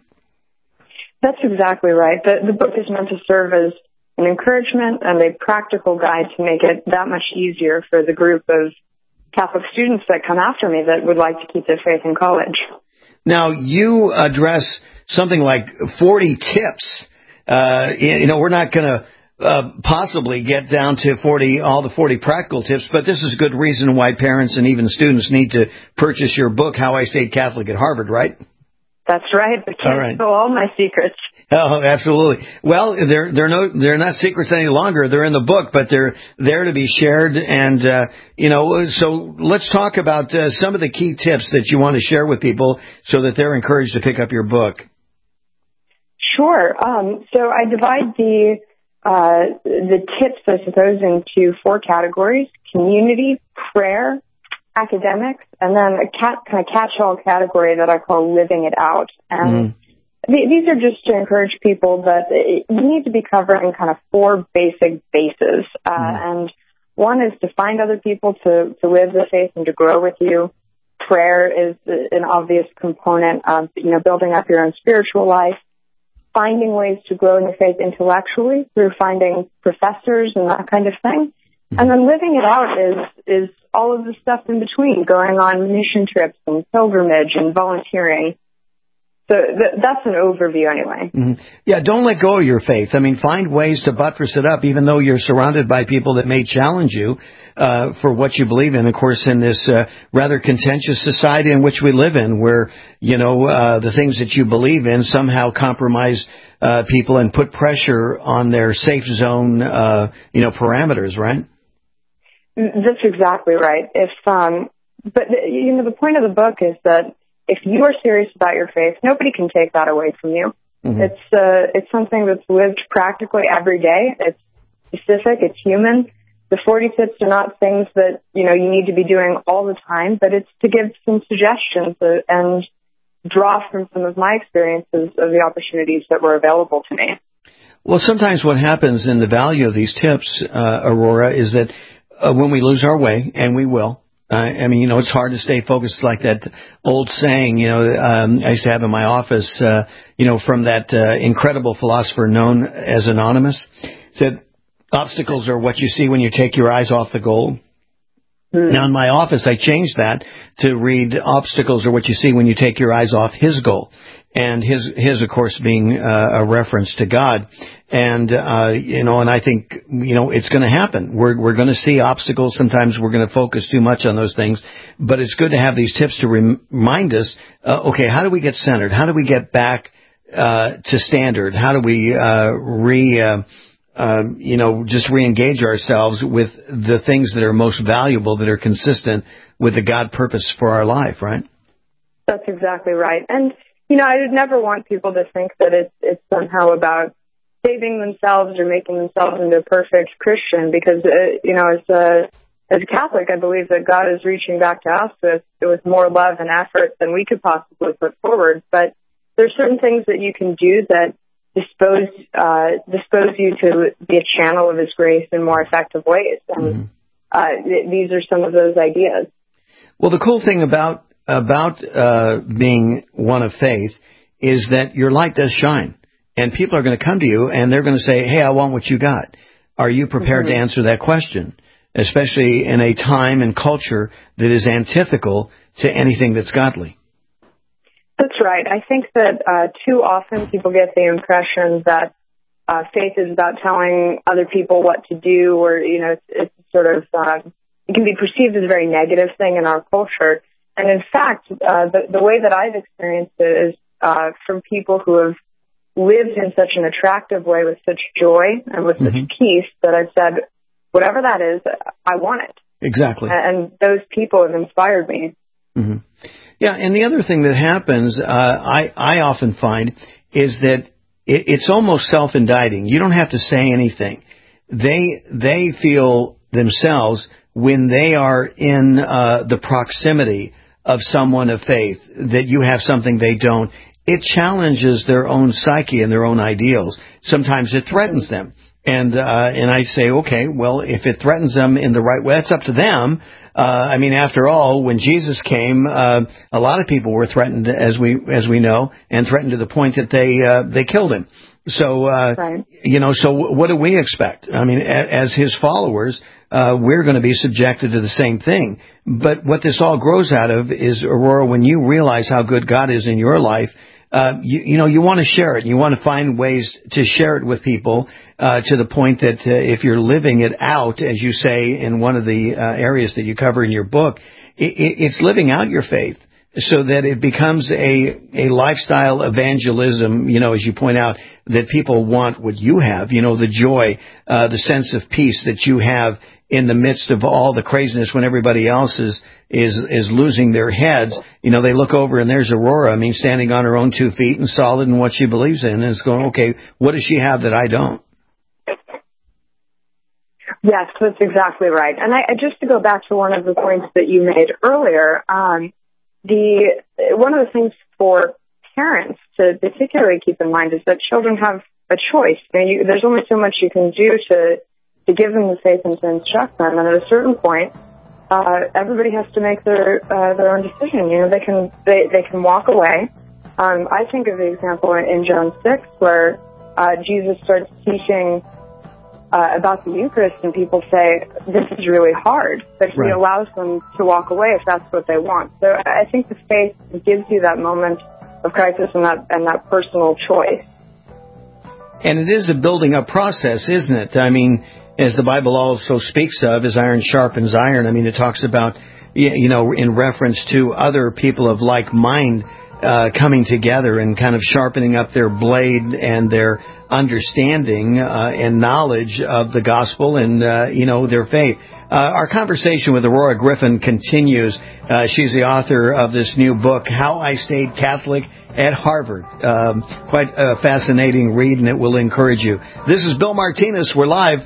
That's exactly right. The, the book is meant to serve as an encouragement and a practical guide to make it that much easier for the group of Catholic students that come after me that would like to keep their faith in college. Now, you address something like forty tips. Uh, you know, we're not going to uh, possibly get down to forty, all the forty practical tips, but this is a good reason why parents and even students need to purchase your book, How I Stayed Catholic at Harvard, right? That's right. I can't all right. know all my secrets. Oh, absolutely. Well, they're they're no they're not secrets any longer. They're in the book, but they're there to be shared. And uh, you know, so let's talk about uh, some of the key tips that you want to share with people, so that they're encouraged to pick up your book. Sure. Um, so I divide the uh, the tips, I suppose, into four categories: community, prayer, academics, and then a cat, kind of catch-all category that I call living it out. And mm-hmm. th- these are just to encourage people that you need to be covering kind of four basic bases. Uh, mm-hmm. And one is to find other people to, to live the faith and to grow with you. Prayer is an obvious component of, you know, building up your own spiritual life. Finding ways to grow in your faith intellectually through finding professors and that kind of thing. Mm-hmm. And then living it out is, is all of the stuff in between, going on mission trips and pilgrimage and volunteering. So th- that's an overview anyway. Mm-hmm. Yeah, don't let go of your faith. I mean, find ways to buttress it up, even though you're surrounded by people that may challenge you uh, for what you believe in. Of course, in this uh, rather contentious society in which we live in, where, you know, uh, the things that you believe in somehow compromise uh, people and put pressure on their safe zone, uh, you know, parameters, right? That's exactly right. If, um, but you know, the point of the book is that if you are serious about your faith, nobody can take that away from you. Mm-hmm. It's uh, it's something that's lived practically every day. It's specific. It's human. The forty tips are not things that you know you need to be doing all the time, but it's to give some suggestions and draw from some of my experiences of the opportunities that were available to me. Well, sometimes what happens in the value of these tips, uh, Aurora, is that Uh, when we lose our way, and we will, uh, I mean, you know, it's hard to stay focused, like that old saying, you know, um, I used to have in my office, uh, you know, from that uh, incredible philosopher known as Anonymous, said, obstacles are what you see when you take your eyes off the goal. Mm. Now, in my office, I changed that to read, obstacles are what you see when you take your eyes off his goal. And his, his, of course, being uh, a reference to God. And, uh, you know, and I think, you know, it's going to happen. We're, we're going to see obstacles. Sometimes we're going to focus too much on those things. But it's good to have these tips to rem- remind us, uh, okay, how do we get centered? How do we get back uh, to standard? How do we uh, re, uh, uh, you know, just re-engage ourselves with the things that are most valuable, that are consistent with the God purpose for our life, right? That's exactly right. And you know, I would never want people to think that it's, it's somehow about saving themselves or making themselves into a perfect Christian, because, uh, you know, as a, as a Catholic, I believe that God is reaching back to us with, with more love and effort than we could possibly put forward. But there's certain things that you can do that dispose uh, dispose you to be a channel of His grace in more effective ways. And mm-hmm. uh, th- these are some of those ideas. Well, the cool thing about about uh, being one of faith is that your light does shine, and people are going to come to you and they're going to say, "Hey, I want what you got." Are you prepared mm-hmm. to answer that question? Especially in a time and culture that is antithetical to anything that's godly. That's right. I think that uh, too often people get the impression that uh, faith is about telling other people what to do, or, you know, it's, it's sort of, uh, it can be perceived as a very negative thing in our culture. And in fact, uh, the, the way that I've experienced it is uh, from people who have lived in such an attractive way with such joy and with mm-hmm. such peace that I've said, whatever that is, I want it. Exactly. And those people have inspired me. Mm-hmm. Yeah, and the other thing that happens, uh, I, I often find, is that it, it's almost self-indicting. You don't have to say anything. They they feel themselves when they are in uh, the proximity of someone of faith, that you have something they don't. It challenges their own psyche and their own ideals. Sometimes it threatens them. And, uh, and I say, okay, well, if it threatens them in the right way, that's up to them. Uh, I mean, after all, when Jesus came, uh, a lot of people were threatened, as we, as we know, and threatened to the point that they, uh, they killed him. So, uh, right. you know, so what do we expect? I mean, as his followers, uh, we're going to be subjected to the same thing. But what this all grows out of is, Aurora, when you realize how good God is in your life, Uh, you, you know, you want to share it. You want to find ways to share it with people uh, to the point that uh, if you're living it out, as you say in one of the uh, areas that you cover in your book, it, it's living out your faith so that it becomes a, a lifestyle evangelism, you know, as you point out, that people want what you have, you know, the joy, uh, the sense of peace that you have in the midst of all the craziness when everybody else is, is, is losing their heads. You know, they look over and there's Aurora, I mean, standing on her own two feet and solid in what she believes in, and it's going, okay, what does she have that I don't? Yes, that's exactly right. And I, just to go back to one of the points that you made earlier, um, the, one of the things for parents to particularly keep in mind is that children have a choice. I mean, you, there's only so much you can do to, to give them the faith and to instruct them. And at a certain point, uh, everybody has to make their, uh, their own decision. You know, they can, they, they can walk away. Um, I think of the example in John six where, uh, Jesus starts teaching, uh, about the Eucharist, and people say, this is really hard. But he right. allows them to walk away if that's what they want. So I think the faith gives you that moment of crisis and that, and that personal choice. And it is a building up process, isn't it? I mean, as the Bible also speaks of, as iron sharpens iron, I mean, it talks about, you know, in reference to other people of like mind uh, coming together and kind of sharpening up their blade and their understanding uh, and knowledge of the gospel and, uh, you know, their faith. Uh, our conversation with Aurora Griffin continues. Uh, she's the author of this new book, How I Stayed Catholic at Harvard. Um, quite a fascinating read, and it will encourage you. This is Bill Martinez. We're live.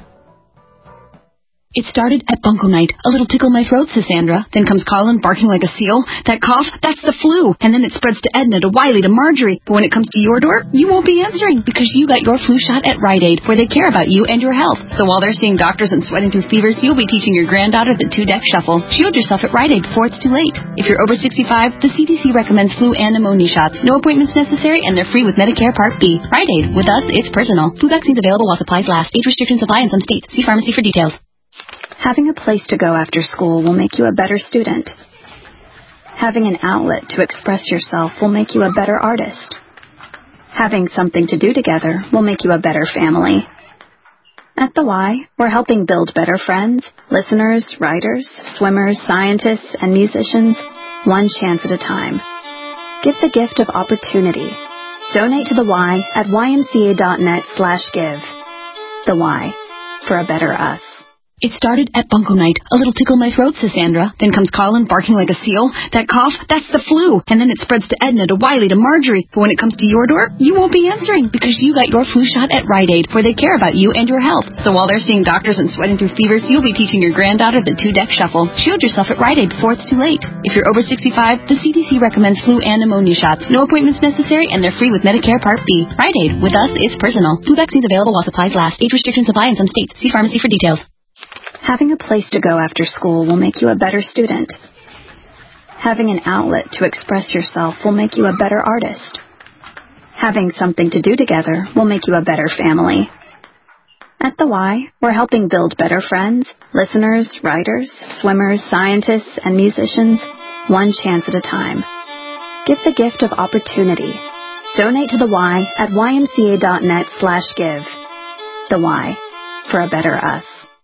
It started at Bunko Night. A little tickle in my throat, says Sandra. Then comes Colin barking like a seal. That cough, that's the flu. And then it spreads to Edna, to Wiley, to Marjorie. But when it comes to your door, you won't be answering because you got your flu shot at Rite Aid, where they care about you and your health. So while they're seeing doctors and sweating through fevers, you'll be teaching your granddaughter the two-deck shuffle. Shield yourself at Rite Aid before it's too late. If you're over sixty-five, the C D C recommends flu and pneumonia shots. No appointments necessary, and they're free with Medicare Part B. Rite Aid. With us, it's personal. Flu vaccines available while supplies last. Age restrictions apply in some states. See pharmacy for details. Having a place to go after school will make you a better student. Having an outlet to express yourself will make you a better artist. Having something to do together will make you a better family. At the Y, we're helping build better friends, listeners, writers, swimmers, scientists, and musicians, one chance at a time. Give the gift of opportunity. Donate to the Y at ymca.net slash give. The Y, for a better us. It started at Bunko Night. A little tickle in my throat, says Sandra. Then comes Colin, barking like a seal. That cough, that's the flu. And then it spreads to Edna, to Wiley, to Marjorie. But when it comes to your door, you won't be answering because you got your flu shot at Rite Aid, where they care about you and your health. So while they're seeing doctors and sweating through fevers, you'll be teaching your granddaughter the two-deck shuffle. Shield yourself at Rite Aid before it's too late. If you're over sixty-five, the C D C recommends flu and pneumonia shots. No appointments necessary, and they're free with Medicare Part B. Rite Aid. With us, it's personal. Flu vaccines available while supplies last. Age restrictions apply in some states. See pharmacy for details. Having a place to go after school will make you a better student. Having an outlet to express yourself will make you a better artist. Having something to do together will make you a better family. At the Y, we're helping build better friends, listeners, writers, swimmers, scientists, and musicians, one chance at a time. Give the gift of opportunity. Donate to the Y at ymca.net slash give. The Y, for a better us.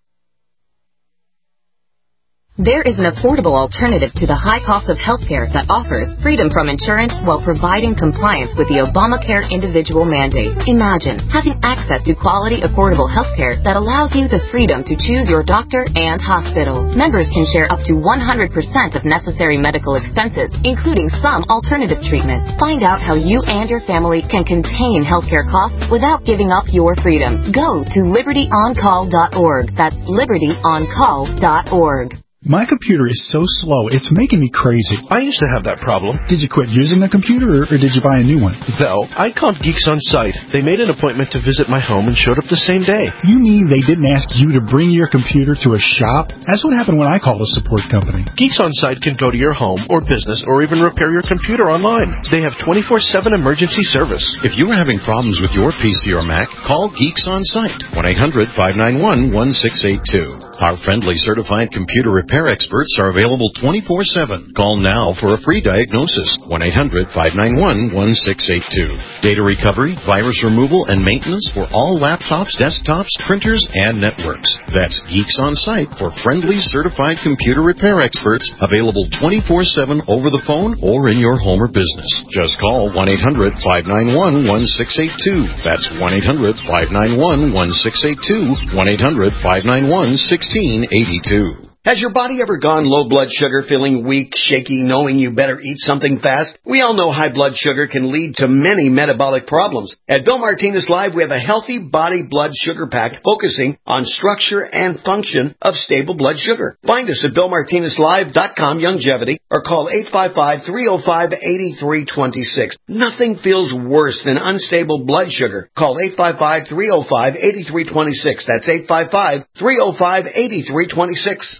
There is an affordable alternative to the high cost of healthcare that offers freedom from insurance while providing compliance with the Obamacare individual mandate. Imagine having access to quality, affordable healthcare that allows you the freedom to choose your doctor and hospital. Members can share up to one hundred percent of necessary medical expenses, including some alternative treatments. Find out how you and your family can contain healthcare costs without giving up your freedom. Go to liberty on call dot org. That's liberty on call dot org. My computer is so slow, it's making me crazy. I used to have that problem. Did you quit using the computer, or, or did you buy a new one? No, I called Geeks On Site. They made an appointment to visit my home and showed up the same day. You mean they didn't ask you to bring your computer to a shop? That's what happened when I called a support company. Geeks On Site can go to your home or business or even repair your computer online. They have twenty-four seven emergency service. If you are having problems with your P C or Mac, call Geeks On Site, one eight hundred five nine one one six eight two. Our friendly certified computer repair experts are available twenty-four seven. Call now for a free diagnosis. one eight hundred five nine one one six eight two. Data recovery, virus removal, and maintenance for all laptops, desktops, printers, and networks. That's Geeks On Site for friendly certified computer repair experts, available twenty-four seven over the phone or in your home or business. Just call one eight hundred five nine one one six eight two. That's one eight hundred five nine one one six eight two. one eight hundred five nine one one six eight two. Has your body ever gone low blood sugar, feeling weak, shaky, knowing you better eat something fast? We all know high blood sugar can lead to many metabolic problems. At Bill Martinez Live, we have a healthy body blood sugar pack focusing on structure and function of stable blood sugar. Find us at bill martinez live dot com Longevity or call eight five five, three oh five, eight three two six. Nothing feels worse than unstable blood sugar. Call eight five five, three oh five, eight three two six. That's eight five five, three oh five, eight three two six.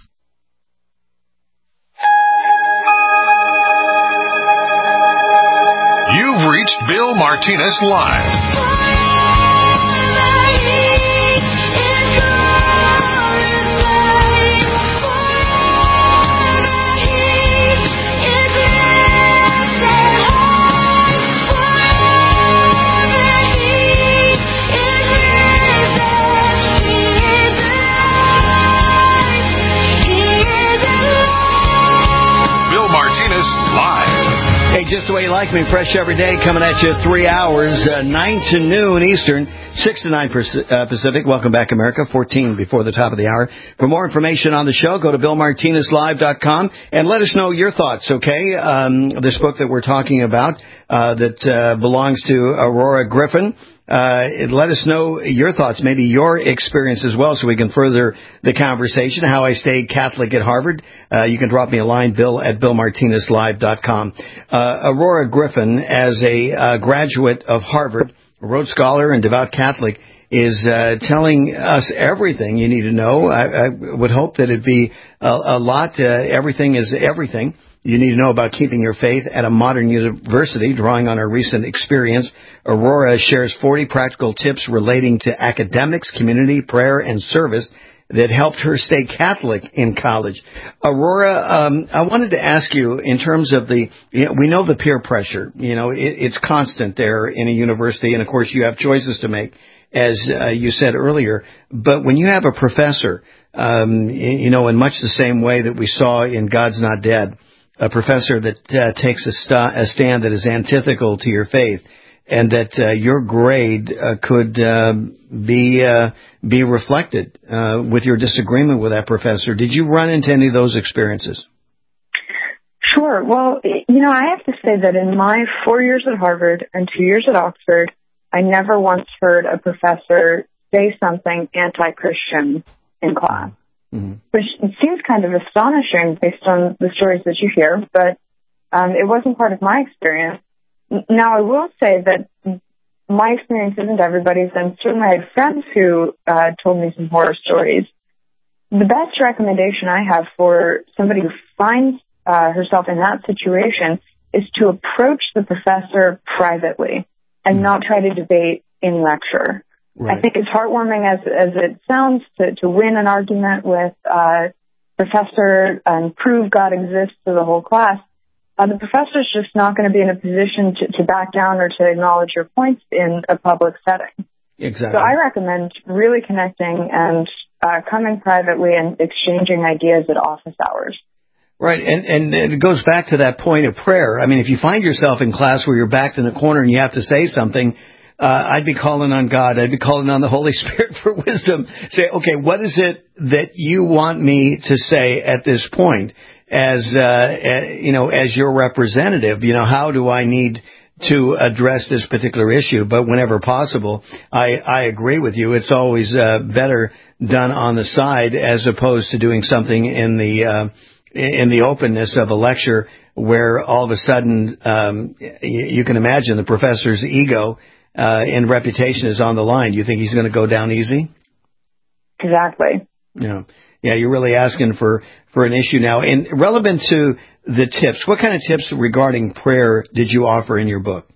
You've reached Bill Martinez Live. Bill Martinez Live. Hey, just the way you like me, fresh every day, coming at you three hours, uh, nine to noon Eastern, six to nine Pacific. Welcome back, America, fourteen before the top of the hour. For more information on the show, go to bill martinez live dot com and let us know your thoughts, okay? Um, this book that we're talking about uh, that uh, belongs to Aurora Griffin. Uh, let us know your thoughts, maybe your experience as well, so we can further the conversation. How I stayed Catholic at Harvard. Uh, you can drop me a line, Bill at bill martinez live dot com. Uh, Aurora Griffin, as a uh, graduate of Harvard, a Rhodes Scholar and devout Catholic, is uh, telling us everything you need to know. I, I would hope that it'd be a, a lot. Uh, everything is everything you need to know about keeping your faith at a modern university. Drawing on our recent experience, Aurora shares forty practical tips relating to academics, community, prayer, and service that helped her stay Catholic in college. Aurora, um, I wanted to ask you, in terms of the, you know, we know the peer pressure, you know, it, it's constant there in a university, and of course you have choices to make, as uh, you said earlier. But when you have a professor, um, you know, in much the same way that we saw in God's Not Dead, a professor that uh, takes a, st- a stand that is antithetical to your faith, and that uh, your grade uh, could uh, be uh, be reflected uh, with your disagreement with that professor. Did you run into any of those experiences? Sure. Well, you know, I have to say that in my four years at Harvard and two years at Oxford, I never once heard a professor say something anti-Christian in class, mm-hmm. which seems kind of astonishing based on the stories that you hear, but um, it wasn't part of my experience. Now, I will say that my experience isn't everybody's, and certainly I had friends who uh, told me some horror stories. The best recommendation I have for somebody who finds uh, herself in that situation is to approach the professor privately and not try to debate in lecture. Right. I think it's heartwarming as as it sounds to, to win an argument with a professor and prove God exists to the whole class. Uh, the professor's just not going to be in a position to, to back down or to acknowledge your points in a public setting. Exactly. So I recommend really connecting and uh, coming privately and exchanging ideas at office hours. Right, and, and it goes back to that point of prayer. I mean, if you find yourself in class where you're backed in a corner and you have to say something, uh, I'd be calling on God. I'd be calling on the Holy Spirit for wisdom. Say, okay, what is it that you want me to say at this point as, uh, you know, as your representative? You know, how do I need to address this particular issue? But whenever possible, I, I agree with you. It's always uh, better done on the side as opposed to doing something in the uh in the openness of a lecture where all of a sudden, um, you, you can imagine the professor's ego uh, and reputation is on the line. You think he's going to go down easy? Exactly. Yeah. Yeah, you're really asking for, for an issue now. And relevant to the tips, what kind of tips regarding prayer did you offer in your book?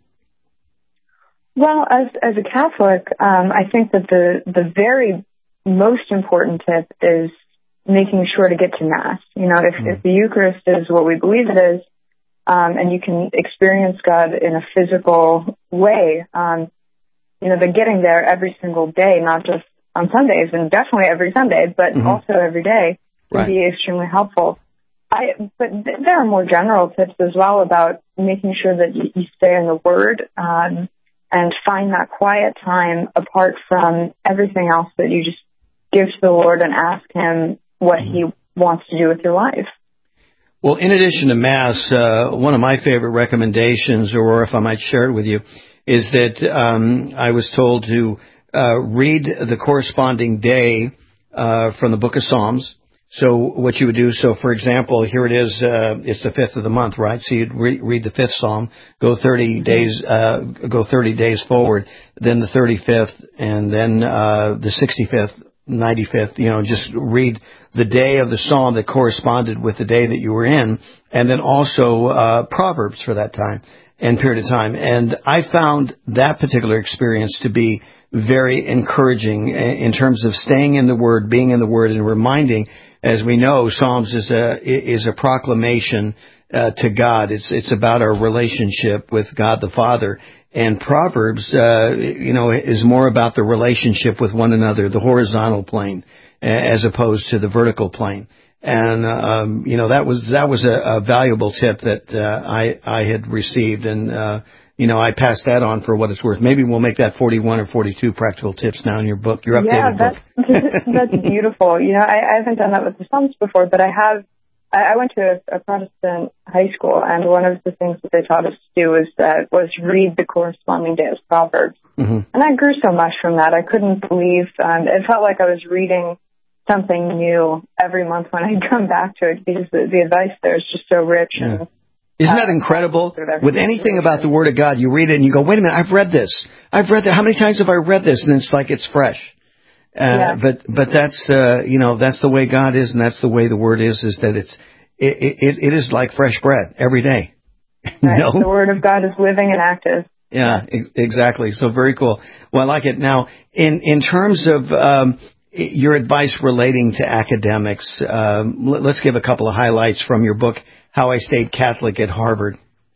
Well, as as a Catholic, um, I think that the, the very most important tip is making sure to get to Mass. You know, if, mm. if the Eucharist is what we believe it is, um, and you can experience God in a physical way, um, you know, then getting there every single day, not just on Sundays, and definitely every Sunday, but mm-hmm. also every day, can right. be extremely helpful. I, but th- there are more general tips as well about making sure that you, you stay in the Word, um, and find that quiet time apart from everything else that you just give to the Lord and ask Him what He wants to do with your life. Well, in addition to Mass, uh, one of my favorite recommendations, or if I might share it with you, is that um, I was told to uh, read the corresponding day uh, from the Book of Psalms. So what you would do, so for example, here it is, uh, it's the fifth of the month, right? So you'd re- read the fifth Psalm, go thirty days, uh, go thirty days forward, then the thirty-fifth, and then uh, the sixty-fifth, ninety-fifth, you know, just read the day of the Psalm that corresponded with the day that you were in, and then also uh, Proverbs for that time and period of time. And I found that particular experience to be very encouraging in terms of staying in the Word, being in the Word, and reminding, as we know, Psalms is a is a proclamation uh, to God. It's it's about our relationship with God the Father. And Proverbs, uh, you know, is more about the relationship with one another, the horizontal plane, as opposed to the vertical plane. And, um, you know, that was, that was a, a valuable tip that, uh, I, I had received. And, uh, you know, I passed that on for what it's worth. Maybe we'll make that forty-one or forty-two practical tips now in your book, your updated yeah, that's, book. that's beautiful. You know, I, I haven't done that with the Psalms before, but I have, I, I went to a, a Protestant high school, and one of the things that they taught us to do was, uh, was read the corresponding day of Proverbs. Mm-hmm. And I grew so much from that. I couldn't believe, um, it felt like I was reading something new every month when I come back to it, because the, the advice there is just so rich. Yeah. And isn't that incredible? With anything about the Word of God, you read it and you go, wait a minute, I've read this. I've read that. How many times have I read this? And it's like it's fresh. Uh, yeah. But but that's, uh, you know, that's the way God is, and that's the way the Word is, is that it's it it, it is like fresh bread every day. Right. No? The Word of God is living and active. Yeah, ex- exactly. So very cool. Well, I like it. Now, in, in terms of um, your advice relating to academics, um, let's give a couple of highlights from your book, How I Stayed Catholic at Harvard.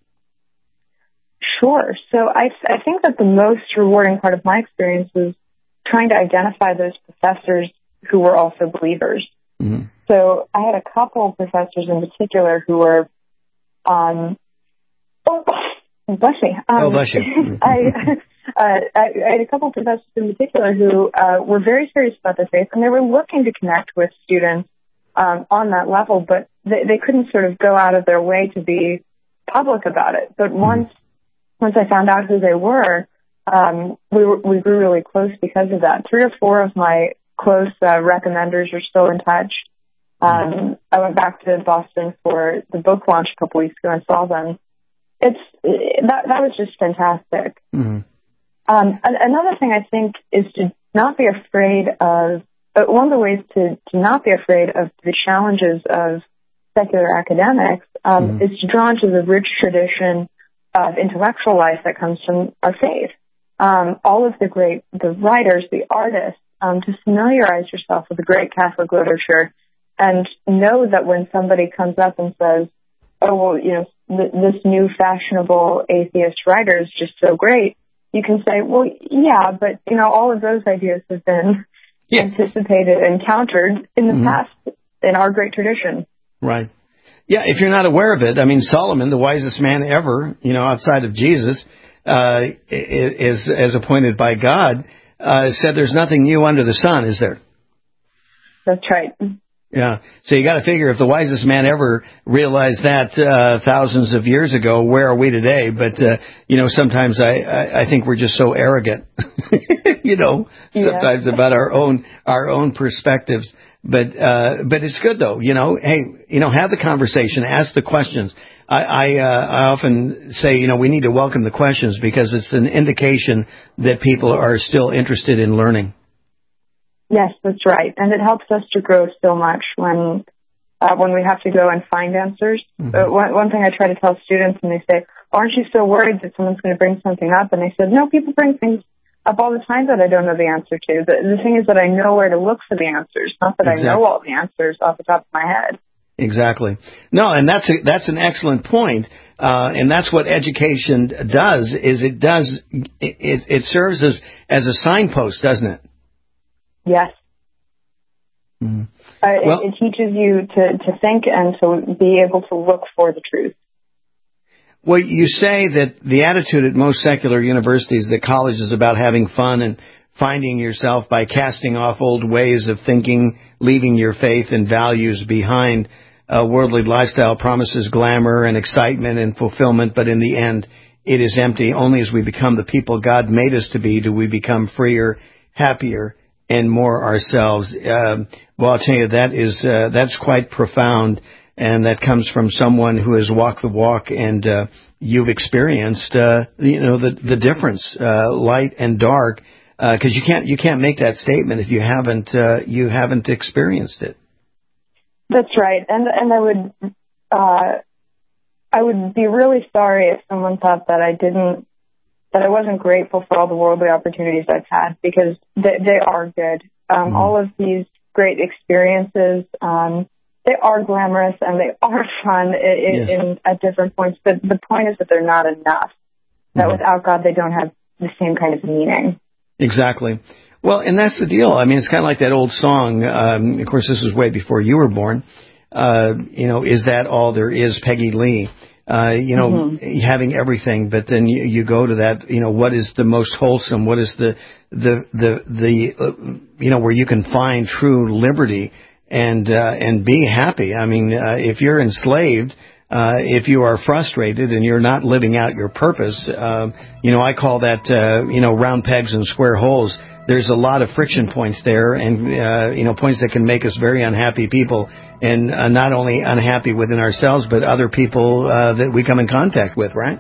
Sure. So I, I think that the most rewarding part of my experience was trying to identify those professors who were also believers. Mm-hmm. So I had a couple of professors in particular who were, um, oh, Bless me. Um, oh, bless you. I, uh, I, I had a couple of professors in particular who uh, were very serious about their faith, and they were looking to connect with students um, on that level, but they, they couldn't sort of go out of their way to be public about it. But once once I found out who they were, um, we were, we grew really close because of that. Three or four of my close uh, recommenders are still in touch. Um, I went back to Boston for the book launch a couple weeks ago and saw them. It's that that was just fantastic. Mm-hmm. Um, another thing I think is to not be afraid of. Uh, one of the ways to, to not be afraid of the challenges of secular academics um, mm-hmm. is to draw into the rich tradition of intellectual life that comes from our faith. Um, all of the great, the writers, the artists, um, to familiarize yourself with the great Catholic literature and know that when somebody comes up and says, oh, well, you know, th- this new fashionable atheist writer is just so great, you can say, well, yeah, but, you know, all of those ideas have been yeah. anticipated and countered in the mm-hmm. past in our great tradition. Right. Yeah, if you're not aware of it, I mean, Solomon, the wisest man ever, you know, outside of Jesus, uh, is, as appointed by God, uh, said there's nothing new under the sun, is there? That's right. Yeah. So you got to figure if the wisest man ever realized that uh, thousands of years ago, where are we today? But, uh, you know, sometimes I, I, I think we're just so arrogant, you know, yeah. sometimes about our own our own perspectives. But uh, but it's good, though. You know, hey, you know, have the conversation, ask the questions. I I, uh, I often say, you know, we need to welcome the questions because it's an indication that people are still interested in learning. Yes, that's right. And it helps us to grow so much when uh, when we have to go and find answers. Mm-hmm. Uh, one, one thing I try to tell students, and they say, aren't you so worried that someone's going to bring something up? And I said, no, people bring things up all the time that I don't know the answer to. The, the thing is that I know where to look for the answers, not that exactly. I know all the answers off the top of my head. Exactly. No, and that's a, that's an excellent point. Uh, and that's what education does, is it does, it, it, it serves as, as a signpost, doesn't it? Yes. Mm-hmm. Uh, well, it, it teaches you to, to think and to be able to look for the truth. Well, you say that the attitude at most secular universities, that college is about having fun and finding yourself by casting off old ways of thinking, leaving your faith and values behind. Uh, worldly lifestyle promises glamour and excitement and fulfillment, but in the end, it is empty. Only as we become the people God made us to be do we become freer, happier, and more ourselves. Uh, well, I'll tell you, that is uh, that's quite profound, and that comes from someone who has walked the walk, and uh, you've experienced, uh, you know, the the difference, uh, light and dark, because uh, you can't you can't make that statement if you haven't uh, you haven't experienced it. That's right, and and I would uh, I would be really sorry if someone thought that I didn't. that I wasn't grateful for all the worldly opportunities I've had, because they, they are good. Um, mm-hmm. All of these great experiences, um, they are glamorous and they are fun in, yes. in, at different points. But the point is that they're not enough. That mm-hmm. without God, they don't have the same kind of meaning. Exactly. Well, and that's the deal. I mean, it's kind of like that old song. Um, of course, this was way before you were born. Uh, you know, Is That All There Is, Peggy Lee? Uh, you know, mm-hmm. having everything, but then you, you go to that, you know, what is the most wholesome? What is the, the, the, the, uh, you know, where you can find true liberty and, uh, and be happy. I mean, uh, if you're enslaved, uh, if you are frustrated and you're not living out your purpose, uh, you know, I call that, uh, you know, round pegs and square holes. There's a lot of friction points there, and, uh, you know, points that can make us very unhappy people, and uh, not only unhappy within ourselves, but other people uh, that we come in contact with, right?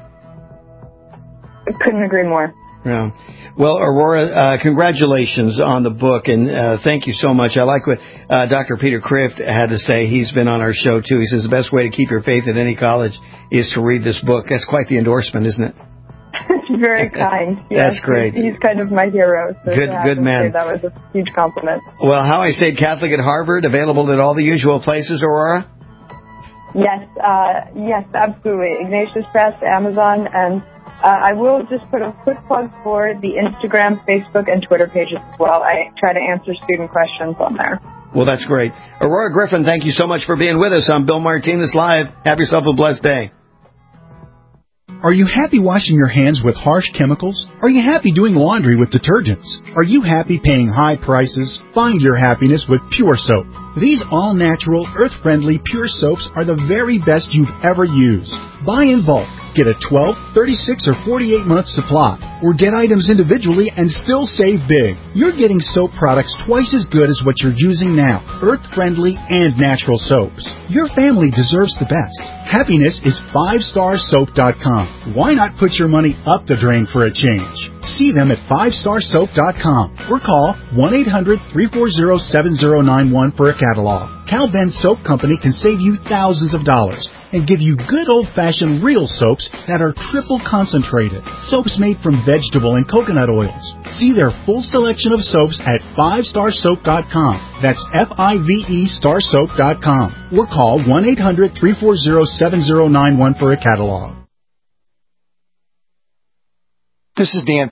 I couldn't agree more. Yeah. Well, Aurora, uh, congratulations on the book, and uh, thank you so much. I like what uh, Doctor Peter Kreeft had to say. He's been on our show, too. He says the best way to keep your faith at any college is to read this book. That's quite the endorsement, isn't it? Very kind. Yes, that's great. He's kind of my hero. So good, good man. That was a huge compliment. Well, How I Stayed Catholic at Harvard, available at all the usual places, Aurora? Yes, uh, yes, absolutely. Ignatius Press, Amazon, and uh, I will just put a quick plug for the Instagram, Facebook, and Twitter pages as well. I try to answer student questions on there. Well, that's great. Aurora Griffin, thank you so much for being with us on Bill Martinez Live. Have yourself a blessed day. Are you happy washing your hands with harsh chemicals? Are you happy doing laundry with detergents? Are you happy paying high prices? Find your happiness with Pure Soap. These all-natural, earth-friendly Pure Soaps are the very best you've ever used. Buy in bulk. Get a twelve, thirty-six, or forty-eight month supply. Or get items individually and still save big. You're getting soap products twice as good as what you're using now. Earth-friendly and natural soaps. Your family deserves the best. Happiness is five star soap dot com. Why not put your money up the drain for a change? See them at five star soap dot com or call one eight hundred, three four zero, seven zero nine one for a catalog. Cal Ben Soap Company can save you thousands of dollars and give you good old-fashioned real soaps that are triple concentrated. Soaps made from vegetable and coconut oils. See their full selection of soaps at five star soap dot com. That's F I V E star soap dot com. Or call one eight hundred, three four zero, seven zero nine one for a catalog. This is Dan